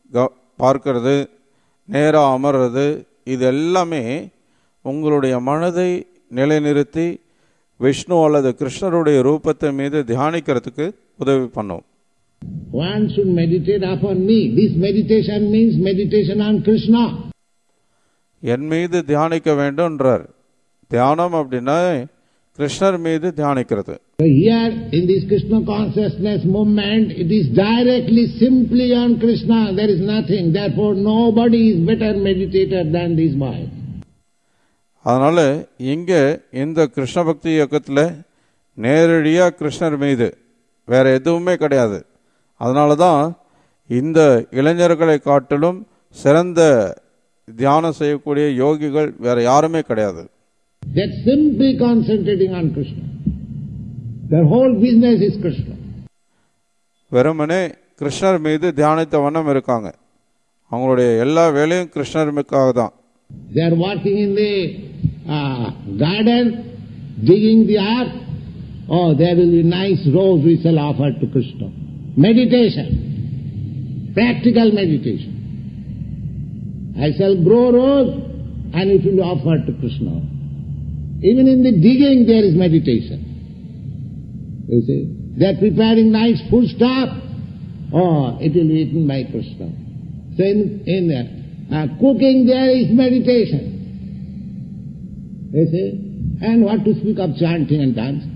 B: க- பார்க்கறது, நேராக அமர்றது, இது எல்லாமே உங்களுடைய மனதை நிலைநிறுத்தி விஷ்ணு அல்லது கிருஷ்ணருடைய ரூபத்தின் மீது தியானிக்கிறதுக்கு உதவி பண்ணும்.
C: One should meditate upon me. This meditation means meditation on Krishna.
B: என் மீது தியானிக்க வேண்டும்ன்றார். தியானம் அப்படின்னா கிருஷ்ணர் மீது தியானிக்கிறது.
C: So here in this Krishna consciousness movement, it is directly simply on Krishna. There is nothing. Therefore nobody is better meditator than these boys.
B: அதனால் இங்கே இந்த கிருஷ்ண பக்தி இயக்கத்தில் நேரடியாக கிருஷ்ணர் மீது வேற எதுவுமே கிடையாது. அதனால தான் இந்த இளைஞர்களை காட்டிலும் சிறந்த தியானம் செய்யக்கூடிய யோகிகள் வேற யாருமே கிடையாது.
C: They're simply concentrating on Krishna. Their whole business is Krishna.
B: வெறுமனே கிருஷ்ணர் மீது தியானித்த வண்ணம் இருக்காங்க. அவங்களுடைய எல்லா வேலையும் கிருஷ்ணருக்காக தான்.
C: They are working in the uh, garden, digging the earth. Oh, there will be nice rose we shall offer to Krishna. Meditation, practical meditation. I shall grow rose and it will be offered to Krishna. Even in the digging there is meditation. You see, they are preparing nice food stuff. Oh, it will be eaten by Krishna. So in, in uh, cooking there is meditation. You see, and what to speak of chanting and dancing.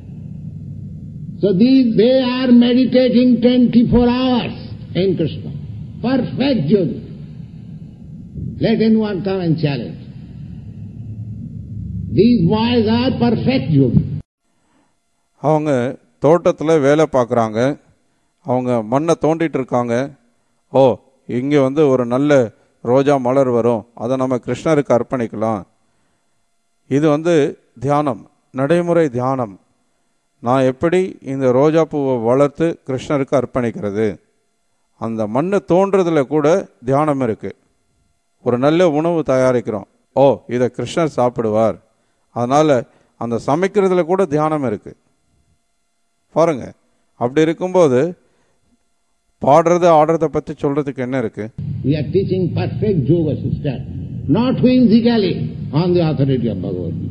C: So these, they are meditating twenty-four hours in Krishna. Perfect yogi. Let anyone come and challenge. These boys are perfect yogi.
B: அவங்க தோட்டத்தில் வேலை பார்க்குறாங்க. அவங்க மண்ணை தோண்டிட்டு இருக்காங்க. ஓ, இங்கே வந்து ஒரு நல்ல ரோஜா மலர் வரும், அதை நம்ம கிருஷ்ணருக்கு அர்ப்பணிக்கலாம். இது வந்து தியானம், நடைமுறை தியானம். நான் எப்படி இந்த ரோஜா பூவை வளர்த்து கிருஷ்ணருக்கு அர்ப்பணிக்கிறது. அந்த மண்ணை தோன்றதுல கூட தியானம் இருக்கு. ஒரு நல்ல உணவு தயாரிக்கிறோம், ஓ இதை கிருஷ்ணர் சாப்பிடுவார், அதனால அந்த சமைக்கிறதுல கூட தியானம் இருக்கு. பாருங்க, அப்படி இருக்கும்போது பாடுறது ஆடுறதை பற்றி சொல்றதுக்கு என்ன இருக்கு?
C: We are teaching perfect yoga system, not whimsically on the authority of Bhagavad Gita.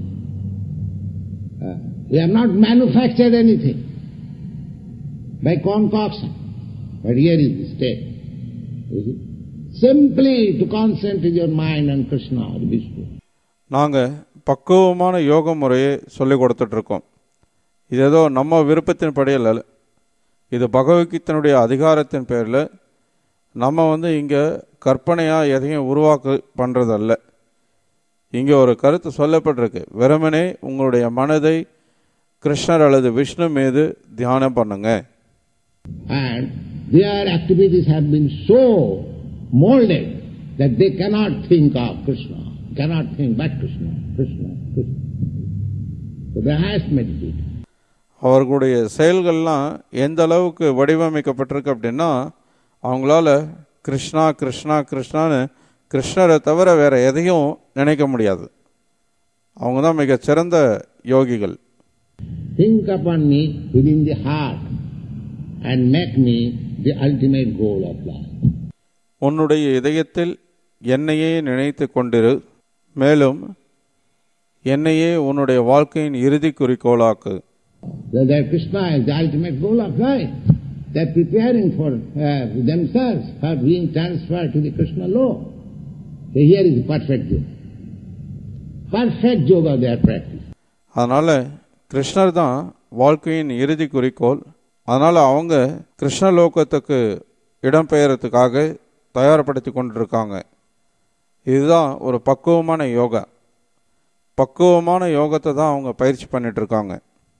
C: Uh, we have not manufactured anything by concoction, but here is the state. You see? Simply to concentrate your mind on Krishna or Vishnu.
B: நாங்கள் பக்குவமான யோக முறையை சொல்லிக் கொடுத்துட்டு இருக்கோம். இது ஏதோ நம்ம விருப்பத்தின் படியில் அல்ல, இது பகவத்கீதையினுடைய அதிகாரத்தின் பேரில் நம்ம வந்து இங்கே கற்பனையாக எதையும் உருவாக்க பண்ணுறதல்ல. இங்கே ஒரு கருத்து சொல்லப்பட்டிருக்கு, வெறுமனே உங்களுடைய மனதை கிருஷ்ணர் அல்லது விஷ்ணு மீது தியானம் பண்ணுங்க.
C: And their activities have been so molded that they cannot think of Krishna, cannot think but Krishna, Krishna, Krishna. So they have meditated.
B: அவர்களுடைய செயல்கள்லாம் எந்த அளவுக்கு வடிவமைக்கப்பட்டிருக்கு அப்படின்னா, அவங்களால கிருஷ்ணா கிருஷ்ணா கிருஷ்ணான்னு கிருஷ்ணரை தவிர வேற எதையும் நினைக்க முடியாது. அவங்க தான் மிக சிறந்த யோகிகள்.
C: Think upon me within the heart and make me the ultimate goal of life.
B: உன்னுடைய இதயத்தில் என்னையே நினைத்து கொண்டிரு, மேலும் என்னையே உன்னுடைய வாழ்க்கையின் இறுதி குறிக்கோளாக்கு.
C: That Krishna is the ultimate goal of life. They are preparing for uh, themselves for being transferred to the Krishna law. So here is the perfect yoga. Perfect yoga they are practicing.
B: அதனால கிருஷ்ணர் தான் வாழ்க்கையின் இறுதி குறிக்கோள். அதனால அவங்க கிருஷ்ண லோகத்துக்கு இடம்பெயர்றதுக்காக தயார்படுத்தி கொண்டிருக்காங்க. இதுதான் ஒரு பக்குவமான யோகா. பக்குவமான யோகத்தை தான் அவங்க பயிற்சி பண்ணிட்டு இருக்காங்க.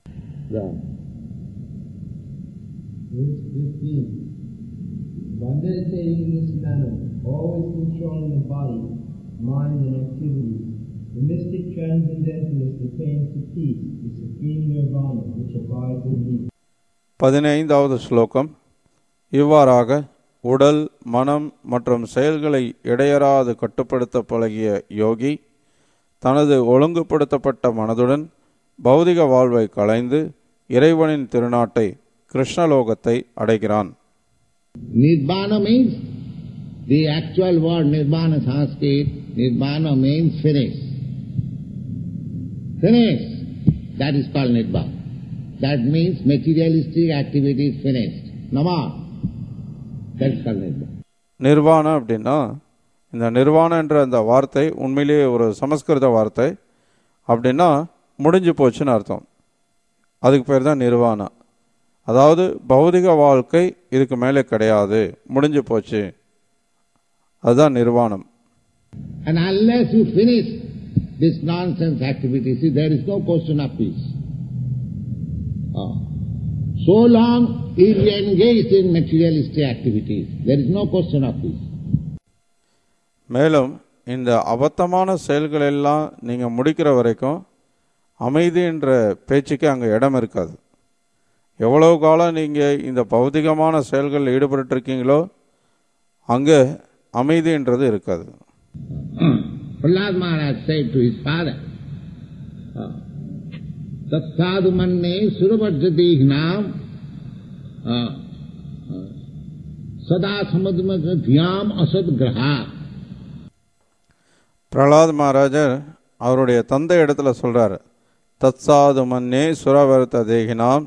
D: By meditating in this manner, always controlling the body, mind, and activities, the mystic transcendentalist attains to peace, the supreme nirvana, which abides in me.
B: பதினைந்தாவது ஸ்லோகம். இவ்வாறாக உடல், மனம் மற்றும் செயல்களை இடையறாது கட்டுப்படுத்த பழகிய யோகி தனது ஒழுங்குபடுத்தப்பட்ட மனதுடன் பௌதிக வாழ்வை களைந்து இறைவனின் திருநாட்டை கிருஷ்ணலோகத்தை அடைகிறான்.
C: Nibbana means The actual word Nirvana Sanskrit, Nirvana means finish. Finish. That is called Nirvana. That means materialistic activity is finished. No more. That is called Nirvana.
B: நிர்வாணம் அப்படின்னா இந்த நிர்வாணம் என்ற அந்த வார்த்தை உண்மையிலேயே ஒரு சமஸ்கிருத வார்த்தை. அப்படின்னா முடிஞ்சு போச்சுன்னு அர்த்தம். அதுக்கு பேர் தான் நிர்வாணம். அதாவது பௌதிக வாழ்க்கை இதுக்கு மேலே கிடையாது, முடிஞ்சு போச்சு, அதுதான் நிர்வாணம்.
C: And unless you finish this nonsense activity, see, there is no question of peace. Oh. So long you are engaged in materialistic activities, there is no question of peace.
B: மேலும் இந்த அபத்தமான செயல்கள் எல்லாம் நீங்கள் முடிக்கிற வரைக்கும் அமைதி என்ற பேச்சுக்கு அங்கே இடம் இருக்காது. எவ்வளவு காலம் நீங்கள் இந்த பௌதிகமான செயல்களில் ஈடுபட்டுருக்கீங்களோ அங்கே அமைதின்றது இருக்காது.
C: Prahlad Maharaj said to his father, Tatsadu manne suravajjadihnam sada samadhyam asad graha.
B: Prahalad மகாராஜர் அவருடைய தந்தை இடத்துல சொல்றார், தத்சாது மன்னே சுரவர்த்த தேகினாம்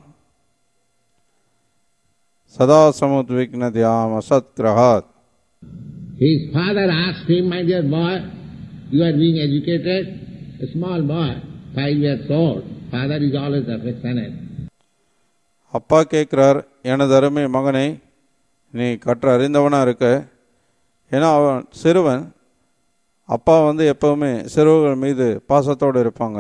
B: சதா சமுத்விக்னத்யாம் அசத் கிரகாத்.
C: His father asked him, my dear boy, you are being educated, a small boy, five years old. Father is always affectionate.
B: அப்பா கேட்கிறார், எனது அருமை மகனை, நீ கற்ற அறிந்தவனா இருக்க. ஏன்னா அவன் சிறுவன், அப்பா வந்து எப்பவுமே சிறுவர்கள் மீது பாசத்தோடு இருப்பாங்க.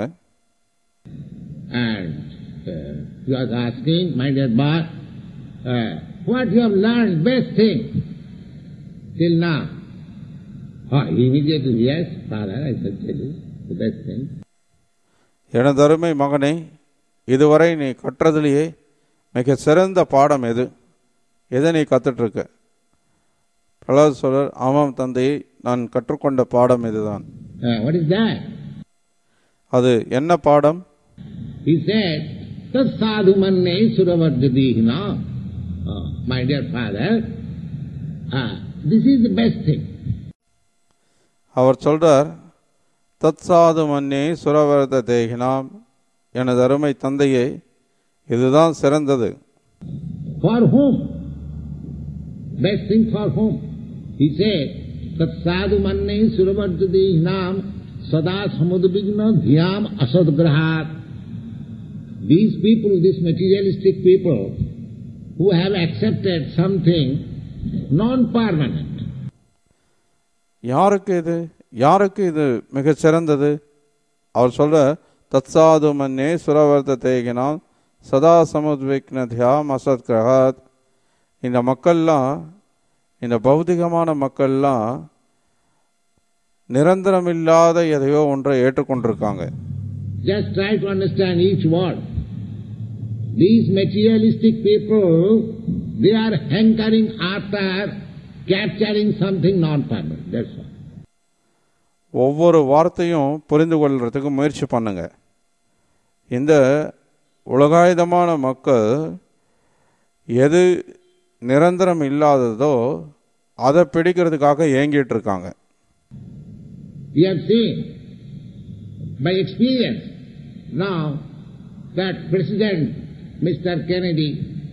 C: And uh, he was asking, my dear boy, uh, what you have learned, best thing till now? Oh, immediately, yes, father, I shall tell you the best thing.
B: எனது அருமை மகனை, இதுவரை நீ கற்றதிலேயே மிக சிறந்த பாடம் எது? எதை நீ கத்துட்டு இருக்க? பிரஹ்லாத் சொல்றார், ஆமாம் தந்தையை, நான் கற்றுக்கொண்ட பாடம் இதுதான்.
C: Uh, what is that?
B: அது என்ன பாடம்?
C: He said, Tat sadhu manne suravajjadihna. Oh, my dear father, ah, this is the best thing.
B: அவர் சொல்றார், தத் சாது மன்னே சுரவர்த தேகினாம், எனது அருமை தந்தையே, இதுதான் சிறந்தது.
C: For whom? Best thing for whom? He said, Tat sadhu manne suravajjadihnam sada samudvigna dhyam asadgrahat. These people, these materialistic people, who have accepted something non-permanent.
B: யாருக்கு இது யாருக்கு இது மிக சிறந்தது? அவர் சொல்ற, தத்சாது மன்னே சுரவர்த்த தேகினாம் சதா சமுத்விக்னத்யாம் அசத் கிரகாத். இந்த மக்கள்லாம், இந்த பௌதிகமான மக்கள்லாம் நிரந்தரமில்லாத எதையோ ஒன்றை ஏற்றுக்கொண்டிருக்காங்க.
C: Just try to understand each word. These materialistic people, they are hankering after capturing something non-permanent. That's all.
B: ஒவ்வொரு வார்த்தையும் புரிந்து கொள்றதுக்கு முயற்சி பண்ணுங்க. இந்த உலகாயுதமான மக்கள் எது நிரந்தரம் இல்லாததோ அதை பிடிக்கிறதுக்காக ஏங்கிட்டு இருக்காங்க.
C: We have seen by experience now that President Mister Kennedy,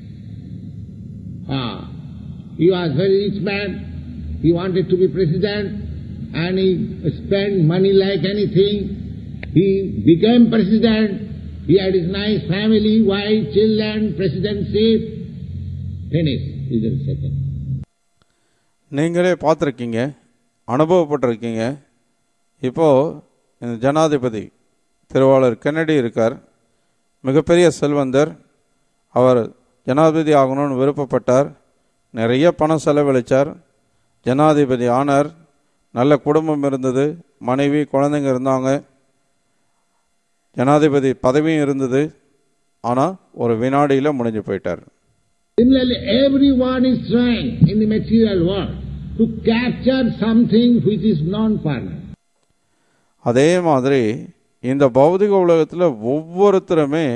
C: ah, he was a very rich man, he wanted to be president and he spent money like anything. He became president, he had his nice family, wife, children, presidency, finished, he is second.
B: நீங்களே பார்த்துருக்கீங்க, அனுபவப்பட்டிருக்கீங்க. இப்போது இந்த ஜனாதிபதி திருவாளர் Kennedy இருக்கார், மிகப்பெரிய செல்வந்தர். அவர் ஜனாதிபதி ஆகணும்னு விருப்பப்பட்டார், நிறைய பணம் செலவழித்தார், ஜனாதிபதி ஆனார். நல்ல குடும்பம் இருந்தது, மனைவி குழந்தைங்க இருந்தாங்க, ஜனாதிபதி பதவியும் இருந்தது. ஆனால் ஒரு வினாடியில் முடிஞ்சு போயிட்டார்.
C: Similarly, everyone is trying in the material world to capture something which is non-permanent.
B: அதே மாதிரி இந்த பௌதிக உலகத்தில் ஒவ்வொருத்தருமே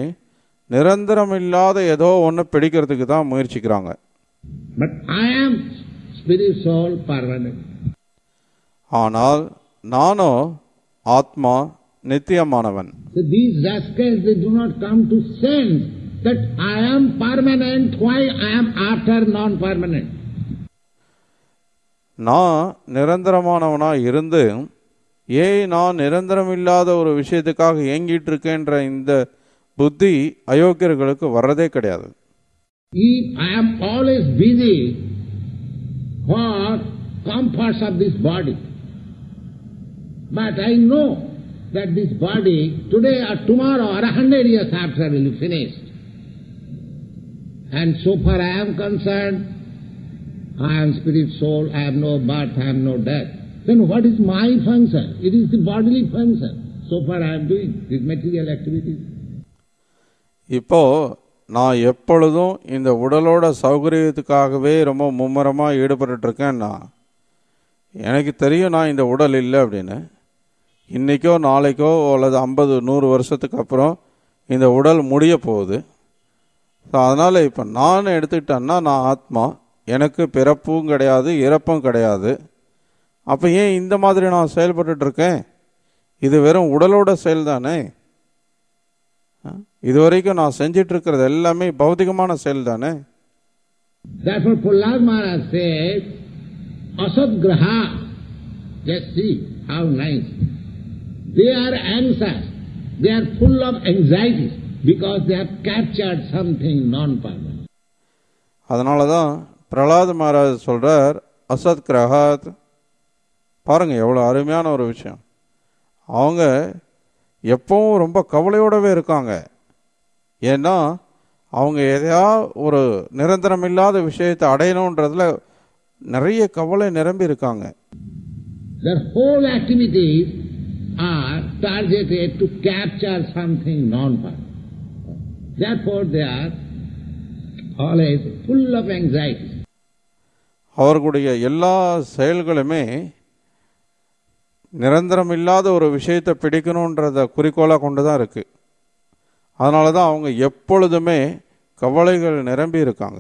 B: நிரந்தரம் இல்லாத ஏதோ ஒன்று பிடிக்கிறதுக்கு தான் முயற்சிக்கிறாங்க.
C: But I am spirit soul permanent.
B: ஆனால் நானோ ஆத்மா நித்தியமானவன்.
C: So these rascals, they do not come to sense that I am permanent, why I am after non-permanent.
B: நான் நிரந்தரமானவனாய் இருந்து ஏன் நான் நிரந்தரம் இல்லாத ஒரு விஷயத்துக்காக ஏங்கிட்டு இருக்கேன்ற இந்த புத்தி அயோக்கியர்களுக்கு வர்றதே கிடையாது.
C: If I am always busy for comforts of this body, but I know that this body today or tomorrow or a hundred years after will be finished. And so far I am concerned, I am spirit soul, I have no birth, I have no death. Then what is my function? It is the bodily function. So far I am doing these material activities.
B: இப்போ நான் எப்பொழுதும் இந்த உடலோட சௌகரியத்துக்காகவே ரொம்ப மும்முரமாக ஈடுபட்டு இருக்கேன்னா எனக்கு தெரியும் நான் இந்த உடல் இல்லை அப்படின்னு. இன்றைக்கோ நாளைக்கோ அல்லது ஐம்பது நூறு வருஷத்துக்கு அப்புறம் இந்த உடல் முடிய போகுது. ஸோ அதனால் இப்போ நான் எடுத்துக்கிட்டேன்னா நான் ஆத்மா, எனக்கு பிறப்பும் கிடையாது இறப்பும் கிடையாது. அப்போ ஏன் இந்த மாதிரி நான் செயல்பட்டுருக்கேன்? இது வெறும் உடலோட செயல் தானே. இதுவரைக்கும் நான் செஞ்சிட்டு இருக்கிறது எல்லாமே பௌதிகமான செயல் தானே.
C: Therefore Prahlad Maharaj says, Asadgraha, just see how nice. They are anxious, they are full of anxiety because they have captured something non-permanent.
B: அதனால தான் பிரஹ்லாத் மகாராஜ் சொல்றார், அசத் கிரகாத். பாருங்க எவ்வளோ அருமையான ஒரு விஷயம். அவங்க எப்பவும் ரொம்ப கவலையோடவே இருக்காங்க. ஏன்னா அவங்க எதையா ஒரு நிரந்தரம் இல்லாத விஷயத்தை அடையணுன்றதுல நிறைய கவலை நிரம்பி இருக்காங்க.
C: Their whole activities are targeted to capture something non-permanent. Therefore they are always full of anxiety.
B: அவர்களுடைய எல்லா செயல்களுமே நிரந்தரம் இல்லாத ஒரு விஷயத்தை பிடிக்கணுன்றத குறிக்கோளாக கொண்டு தான் இருக்கு. அதனால தான் அவங்க எப்பொழுதுமே கவலைகள் நிரம்பி இருக்காங்க.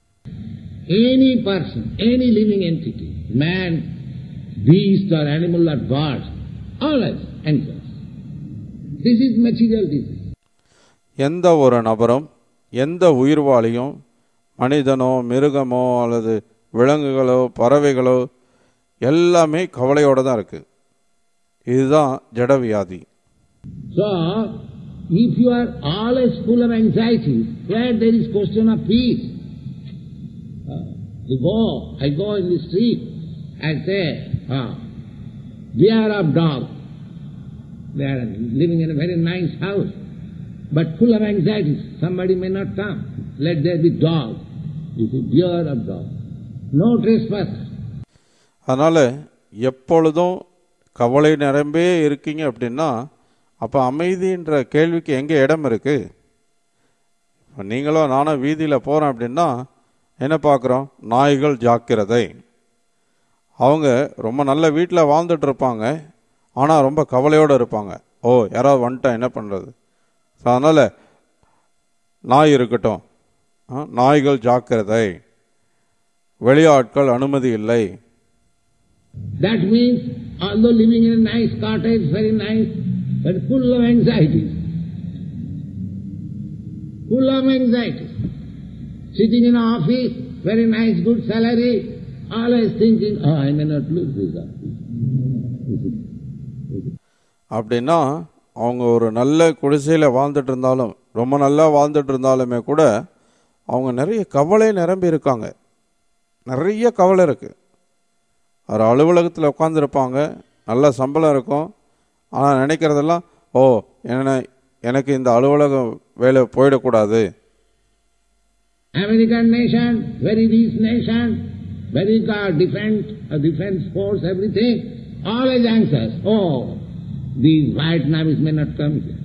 C: Any person, any living entity, man, beast or animal or God, always anxious. This is material disease.
B: எந்த ஒரு நபரும் எந்த உயிர்வாளியும் மனிதனோ மிருகமோ அல்லது விலங்குகளோ பறவைகளோ எல்லாமே கவலையோடு தான் இருக்கு. இதுதான் ஜடவியாதி.
C: So, if you are always full of anxiety, where there is question of peace, uh, you go, I go in the street and say, ah, beware of dog. They are living in a very nice house, but full of anxiety. Somebody may not come. Let there be dog. You see, beware of dog. No trespass.
B: அதனால் எப்பொழுதும் கவலை நிரம்பே இருக்கீங்க அப்படின்னா அப்போ அமைதின்ற கேள்விக்கு எங்கே இடம் இருக்குது? இப்போ நீங்களோ நானும் வீதியில் போகிறோம் அப்படின்னா என்ன பார்க்குறோம்? நாய்கள் ஜாக்கிரதை. அவங்க ரொம்ப நல்ல வீட்டில் வாழ்ந்துட்டு இருப்பாங்க, ஆனால் ரொம்ப கவலையோடு இருப்பாங்க. ஓ யாராவது வந்துட்டா என்ன பண்ணுறது? ஸோ அதனால் நாய் இருக்கட்டும், நாய்கள் ஜாக்கிரதை, வெளியாட்கள் அனுமதி இல்லை.
C: That means, although living in a nice cottage, very nice, but full of anxieties. Full of anxieties. Sitting in an office, very nice, good salary, always thinking, oh, I may not lose this office.
B: அப்படின்னா அவங்க ஒரு நல்ல குடிசையில் வாழ்ந்துட்டு இருந்தாலும் ரொம்ப நல்லா வாழ்ந்துட்டு இருந்தாலுமே கூட அவங்க நிறைய கவலை நிரம்பி இருக்காங்க. நிறைய கவலை இருக்குது. ஒரு அலுவலகத்தில் உட்காந்துருப்பாங்க, நல்ல சம்பளம் இருக்கும், ஆனால் நினைக்கிறதெல்லாம் ஓ என்ன எனக்கு இந்த அலுவலகம் வேலை போயிடக்கூடாது.
C: American nation, very rich nation, very good defense, uh, defense force, everything, always anxious. Oh, these Vietnamese may not come here.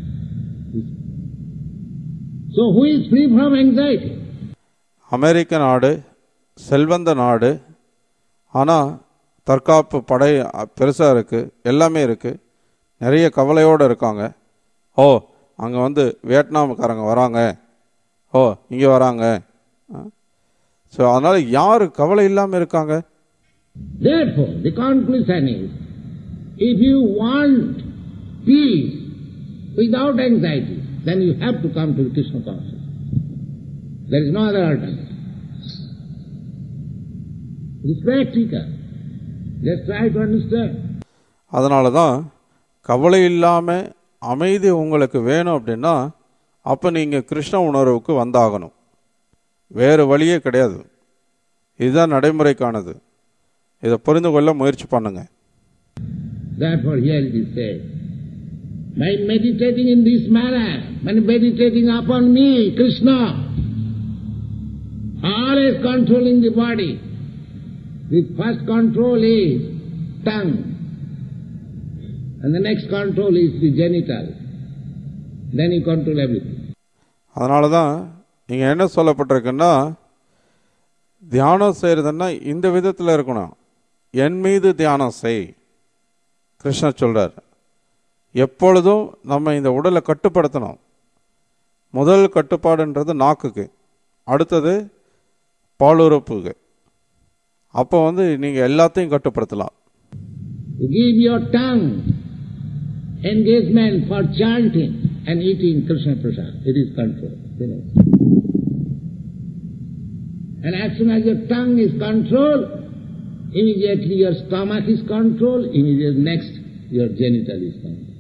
C: So who is free from anxiety?
B: அமெரிக்க நாடு செல்வந்த நாடு, ஆனால் தற்காப்பு படை பெருசாக இருக்குது, எல்லாமே இருக்குது, நிறைய கவலையோடு இருக்காங்க. ஓ அங்கே வந்து வியட்நாமுக்காரங்க வராங்க, ஓ இங்கே வராங்க. ஸோ அதனால் யார் கவலை இல்லாமல் இருக்காங்க?
C: Therefore, the conclusion is, if you want peace without anxiety, then you have to come to the Krishna consciousness. There is no other alternative. It is practical. Just try to understand.
B: அதனால தான் கவலை இல்லாமல் அமைதி உங்களுக்கு வேணும் அப்படின்னா அப்போ நீங்கள் கிருஷ்ண உணர்வுக்கு வந்தாகணும். வேறு வழியே கிடையாது. இதுதான் நடைமுறைக்கானது. இதை புரிந்து கொள்ள முயற்சி பண்ணுங்க.
C: Therefore here it is said, by meditating in this manner, by meditating upon me, Krishna, always controlling the body. The first control is tongue, and the next control is the genital. Then you control everything.
B: அதனால தான் இங்கே என்ன சொல்லப்பட்டிருக்குன்னா, தியானம் செய்கிறதுன்னா இந்த விதத்தில் இருக்கணும். என் மீது தியானம் செய். கிருஷ்ணர் சொல்கிறார், எப்பொழுதும் நம்ம இந்த உடலை கட்டுப்படுத்தணும். முதல் கட்டுப்பாடுன்றது நாக்குக்கு, அடுத்தது பாலுறுப்புக்கு. அப்போ வந்து நீங்கள் எல்லாத்தையும் கட்டுப்படுத்தலாம்.
C: Give your tongue engagement for chanting and eating Krishna Prasad. It is control. And as soon as your tongue is controlled, immediately your stomach is controlled, immediately next your genital is controlled.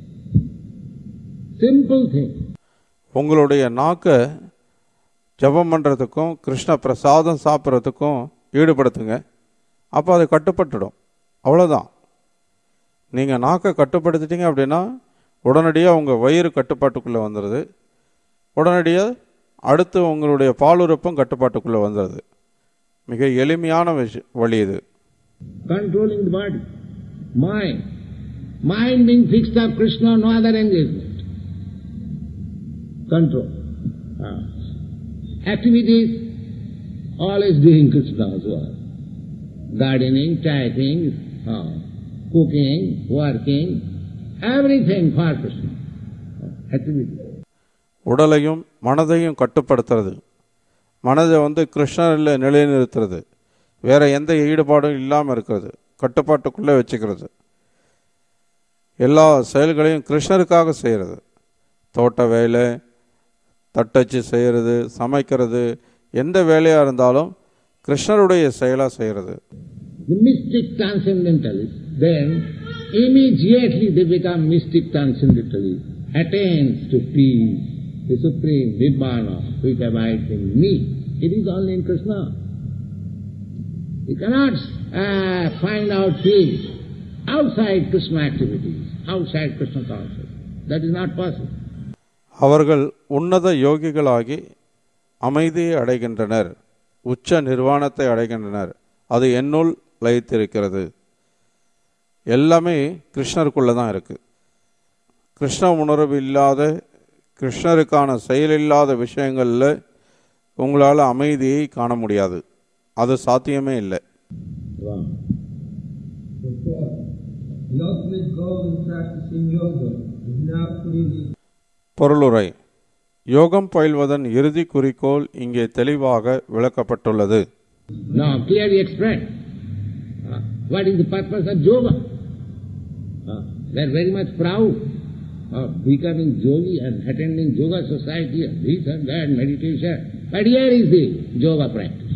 C: Simple thing.
B: உங்களுடைய நாக்கை ஜபம் பண்ணுறதுக்கும் கிருஷ்ண பிரசாதம் சாப்பிட்றதுக்கும் ஈடுபடுத்துங்க. அப்போ அது கட்டுப்பட்டுடும். அவ்வளோதான். நீங்கள் நாக்கை கட்டுப்படுத்திட்டீங்க அப்படின்னா உடனடியாக உங்கள் வயிறு கட்டுப்பாட்டுக்குள்ளே வந்துடுது. உடனடியாக அடுத்து உங்களுடைய பாலுறுப்பும் கட்டுப்பாட்டுக்குள்ளே வந்துடுது. மிக எளிமையான விஷயம் வழி இது.
C: Controlling the body, mind, mind being fixed up Krishna, no other engagement. Control. Ah. Activities, always doing Krishna's work. Gardening, typing, ah. cooking, working, everything for Krishna. Activity.
B: உடலையும் மனதையும் கட்டுப்படுத்துறது, மனதை வந்து கிருஷ்ணரில் நிலைநிறுத்துறது, வேற எந்த ஈடுபாடும் இல்லாமல் இருக்கிறது, கட்டுப்பாட்டுக்குள்ளே வச்சுக்கிறது, எல்லா செயல்களையும் கிருஷ்ணருக்காக செய்கிறது. தோட்ட வேலை, தட்டச்சு செய்கிறது, சமைக்கிறது, எந்த வேலையாக இருந்தாலும் கிருஷ்ணருடைய செயலாக செய்கிறது.
C: The mystic transcendentalists, then immediately they become mystic transcendentalists, attains to peace, the supreme Nibbana which abides in me. It is only in Krishna. You cannot uh, find out peace outside Krishna activities, outside Krishna consciousness. That is not possible.
B: அவர்கள் உன்னத யோகிகளாகி அமைதியை அடைகின்றனர், உச்ச நிர்வாணத்தை அடைகின்றனர். அது என்னுள் லயித்திருக்கிறது. எல்லாமே கிருஷ்ணருக்குள்ளே தான் இருக்குது. கிருஷ்ண உணர்வு இல்லாத, கிருஷ்ணருக்கான செயல் இல்லாத விஷயங்களில் உங்களால் அமைதியை காண முடியாது. அது சாத்தியமே இல்லை. பொருளுரை. யோகம் பயில்வதன் இறுதி குறிக்கோள் இங்கே தெளிவாக விளக்கப்பட்டுள்ளது.
C: Now clearly explained. Uh, what is the purpose of yoga? Uh, they are very much proud of becoming yogi and attending yoga society and this and that meditation. But here is the yoga practice.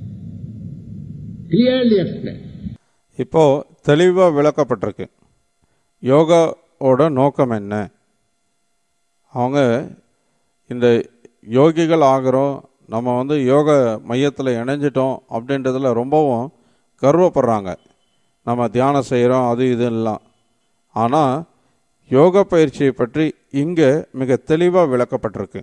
C: Clearly explained.
B: இப்போ தெளிவாக விளக்கப்பட்டிருக்கு. யோகாவோட நோக்கம் என்ன? அவங்க இந்த யோகிகள் ஆகிறோம், நம்ம வந்து யோக மையத்தில் இணைஞ்சிட்டோம் அப்படின்றதுல ரொம்பவும் கர்வப்படுறாங்க. நம்ம தியானம் செய்கிறோம், அது இதெல்லாம். ஆனால் யோக பயிற்சியை பற்றி இங்கே மிக தெளிவாக விளக்கப்பட்டிருக்கு.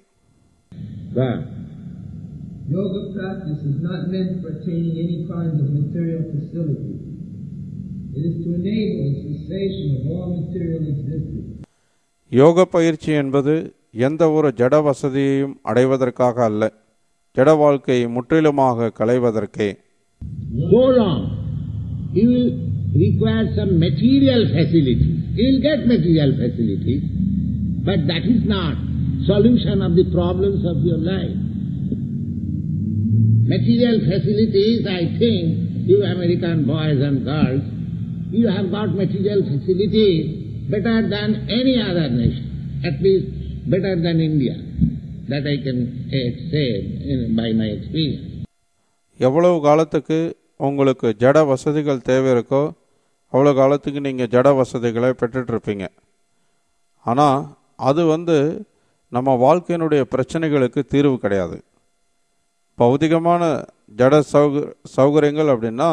D: Yoga practice is not meant for attaining any kind of material facility. It is to enable the cessation of all material existence.
B: யோக பயிற்சி என்பது எந்த ஒரு ஜட வசதியையும் அடைவதற்காக அல்ல, ஜட வாழ்க்கையை முற்றிலுமாக களைவதற்கே.
C: So long you will require some material facilities. You will get material facilities, but that is not solution of the problems of your life. Material facilities, I think, you American boys and girls, you have got material facilities better than any other nation, at least better than India. That I can say in, by my experience.
B: எவ்வளவு காலத்துக்கு உங்களுக்கு ஜட வசதிகள் தேவை இருக்கோ அவ்வளோ காலத்துக்கு நீங்கள் ஜட வசதிகளை பெற்றுட்ருப்பீங்க. ஆனால் அது வந்து நம்ம வாழ்க்கையினுடைய பிரச்சனைகளுக்கு தீர்வு கிடையாது. பௌதிகமான ஜட சௌக சௌகரியங்கள் அப்படின்னா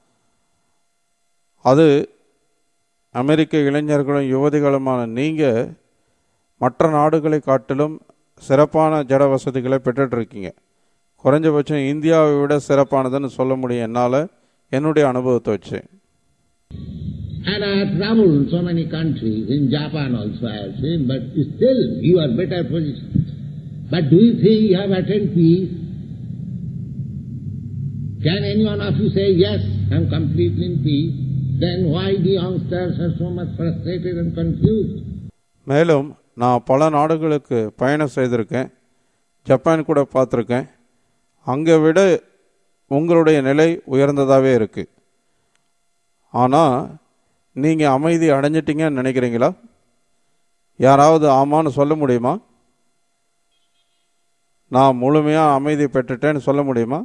B: அது அமெரிக்க இளைஞர்களும் யுவதிகளுமான நீங்கள் மற்ற நாடுகளை காட்டிலும் சிறப்பான ஜட வசதிகளை பெற்றுட்ருக்கீங்க. குறைஞ்சபட்சம் இந்தியாவை விட சிறப்பானதுன்னு சொல்ல முடியும் என்னால், என்னுடைய அனுபவத்தை வச்சு.
C: And I have traveled in so many countries, in Japan also I have seen, but still you are better positioned. But do you think you have attained peace? Can any one of you say, yes, I am completely in peace? Then why the youngsters are so much frustrated and confused?
B: மேலும் நான் பல நாடுகளுக்கு பயணம் செய்திருக்கேன், Japan கூட பார்த்துருக்கேன். அங்கே விட உங்களுடைய நிலை உயர்ந்ததாகவே இருக்குது. ஆனால் நீங்கள் அமைதி அடைஞ்சிட்டிங்கன்னு நினைக்கிறீங்களா? யாராவது ஆமான்னு சொல்ல முடியுமா? நான் முழுமையாக அமைதி பெற்றுட்டேன்னு சொல்ல முடியுமா?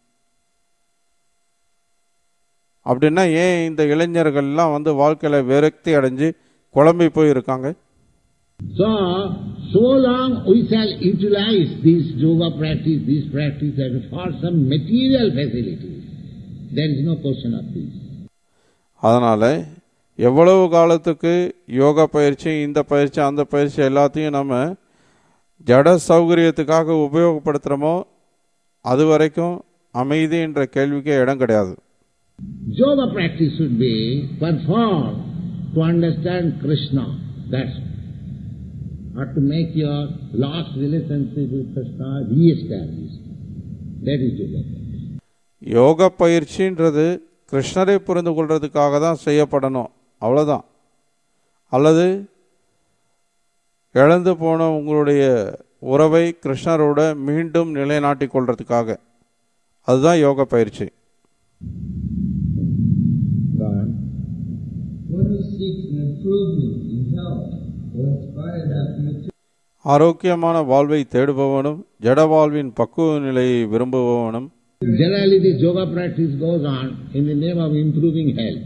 B: அப்படின்னா ஏன் இந்த இளைஞர்கள்லாம் வந்து வாழ்க்கையில் விரக்தி அடைஞ்சு குழம்பி போயிருக்காங்க?
C: So, so long we shall utilize this yoga practice, this practice for some material facilities. There is no question of this.
B: அதனால் எவ்வளவு காலத்துக்கு யோகா பயிற்சி, இந்த பயிற்சி, அந்த பயிற்சி எல்லாத்தையும் நம்ம ஜட சௌகரியத்துக்காக உபயோகப்படுத்துகிறோமோ அது வரைக்கும் அமைதி என்ற கேள்விக்கே இடம் கிடையாது.
C: Yoga practice should be performed to understand Krishna. That's or to make your lost relationship with Krishna re-established. That is yoga practice.
B: யோக பயிற்சின்றது கிருஷ்ணரை புரிந்து கொள்றதுக்காக தான் செய்யப்படணும், அவ்வளோதான். அல்லது இழந்து போன உங்களுடைய உறவை கிருஷ்ணரோட மீண்டும் நிலைநாட்டி கொள்றதுக்காக, அதுதான் யோக பயிற்சி. ஆரோக்கியமான வாழ்வை தேடுபவனும் ஜட வாழ்வின் பக்குவ நிலையை விரும்புபவனும்.
C: Generally this yoga practice goes on in the name of improving health.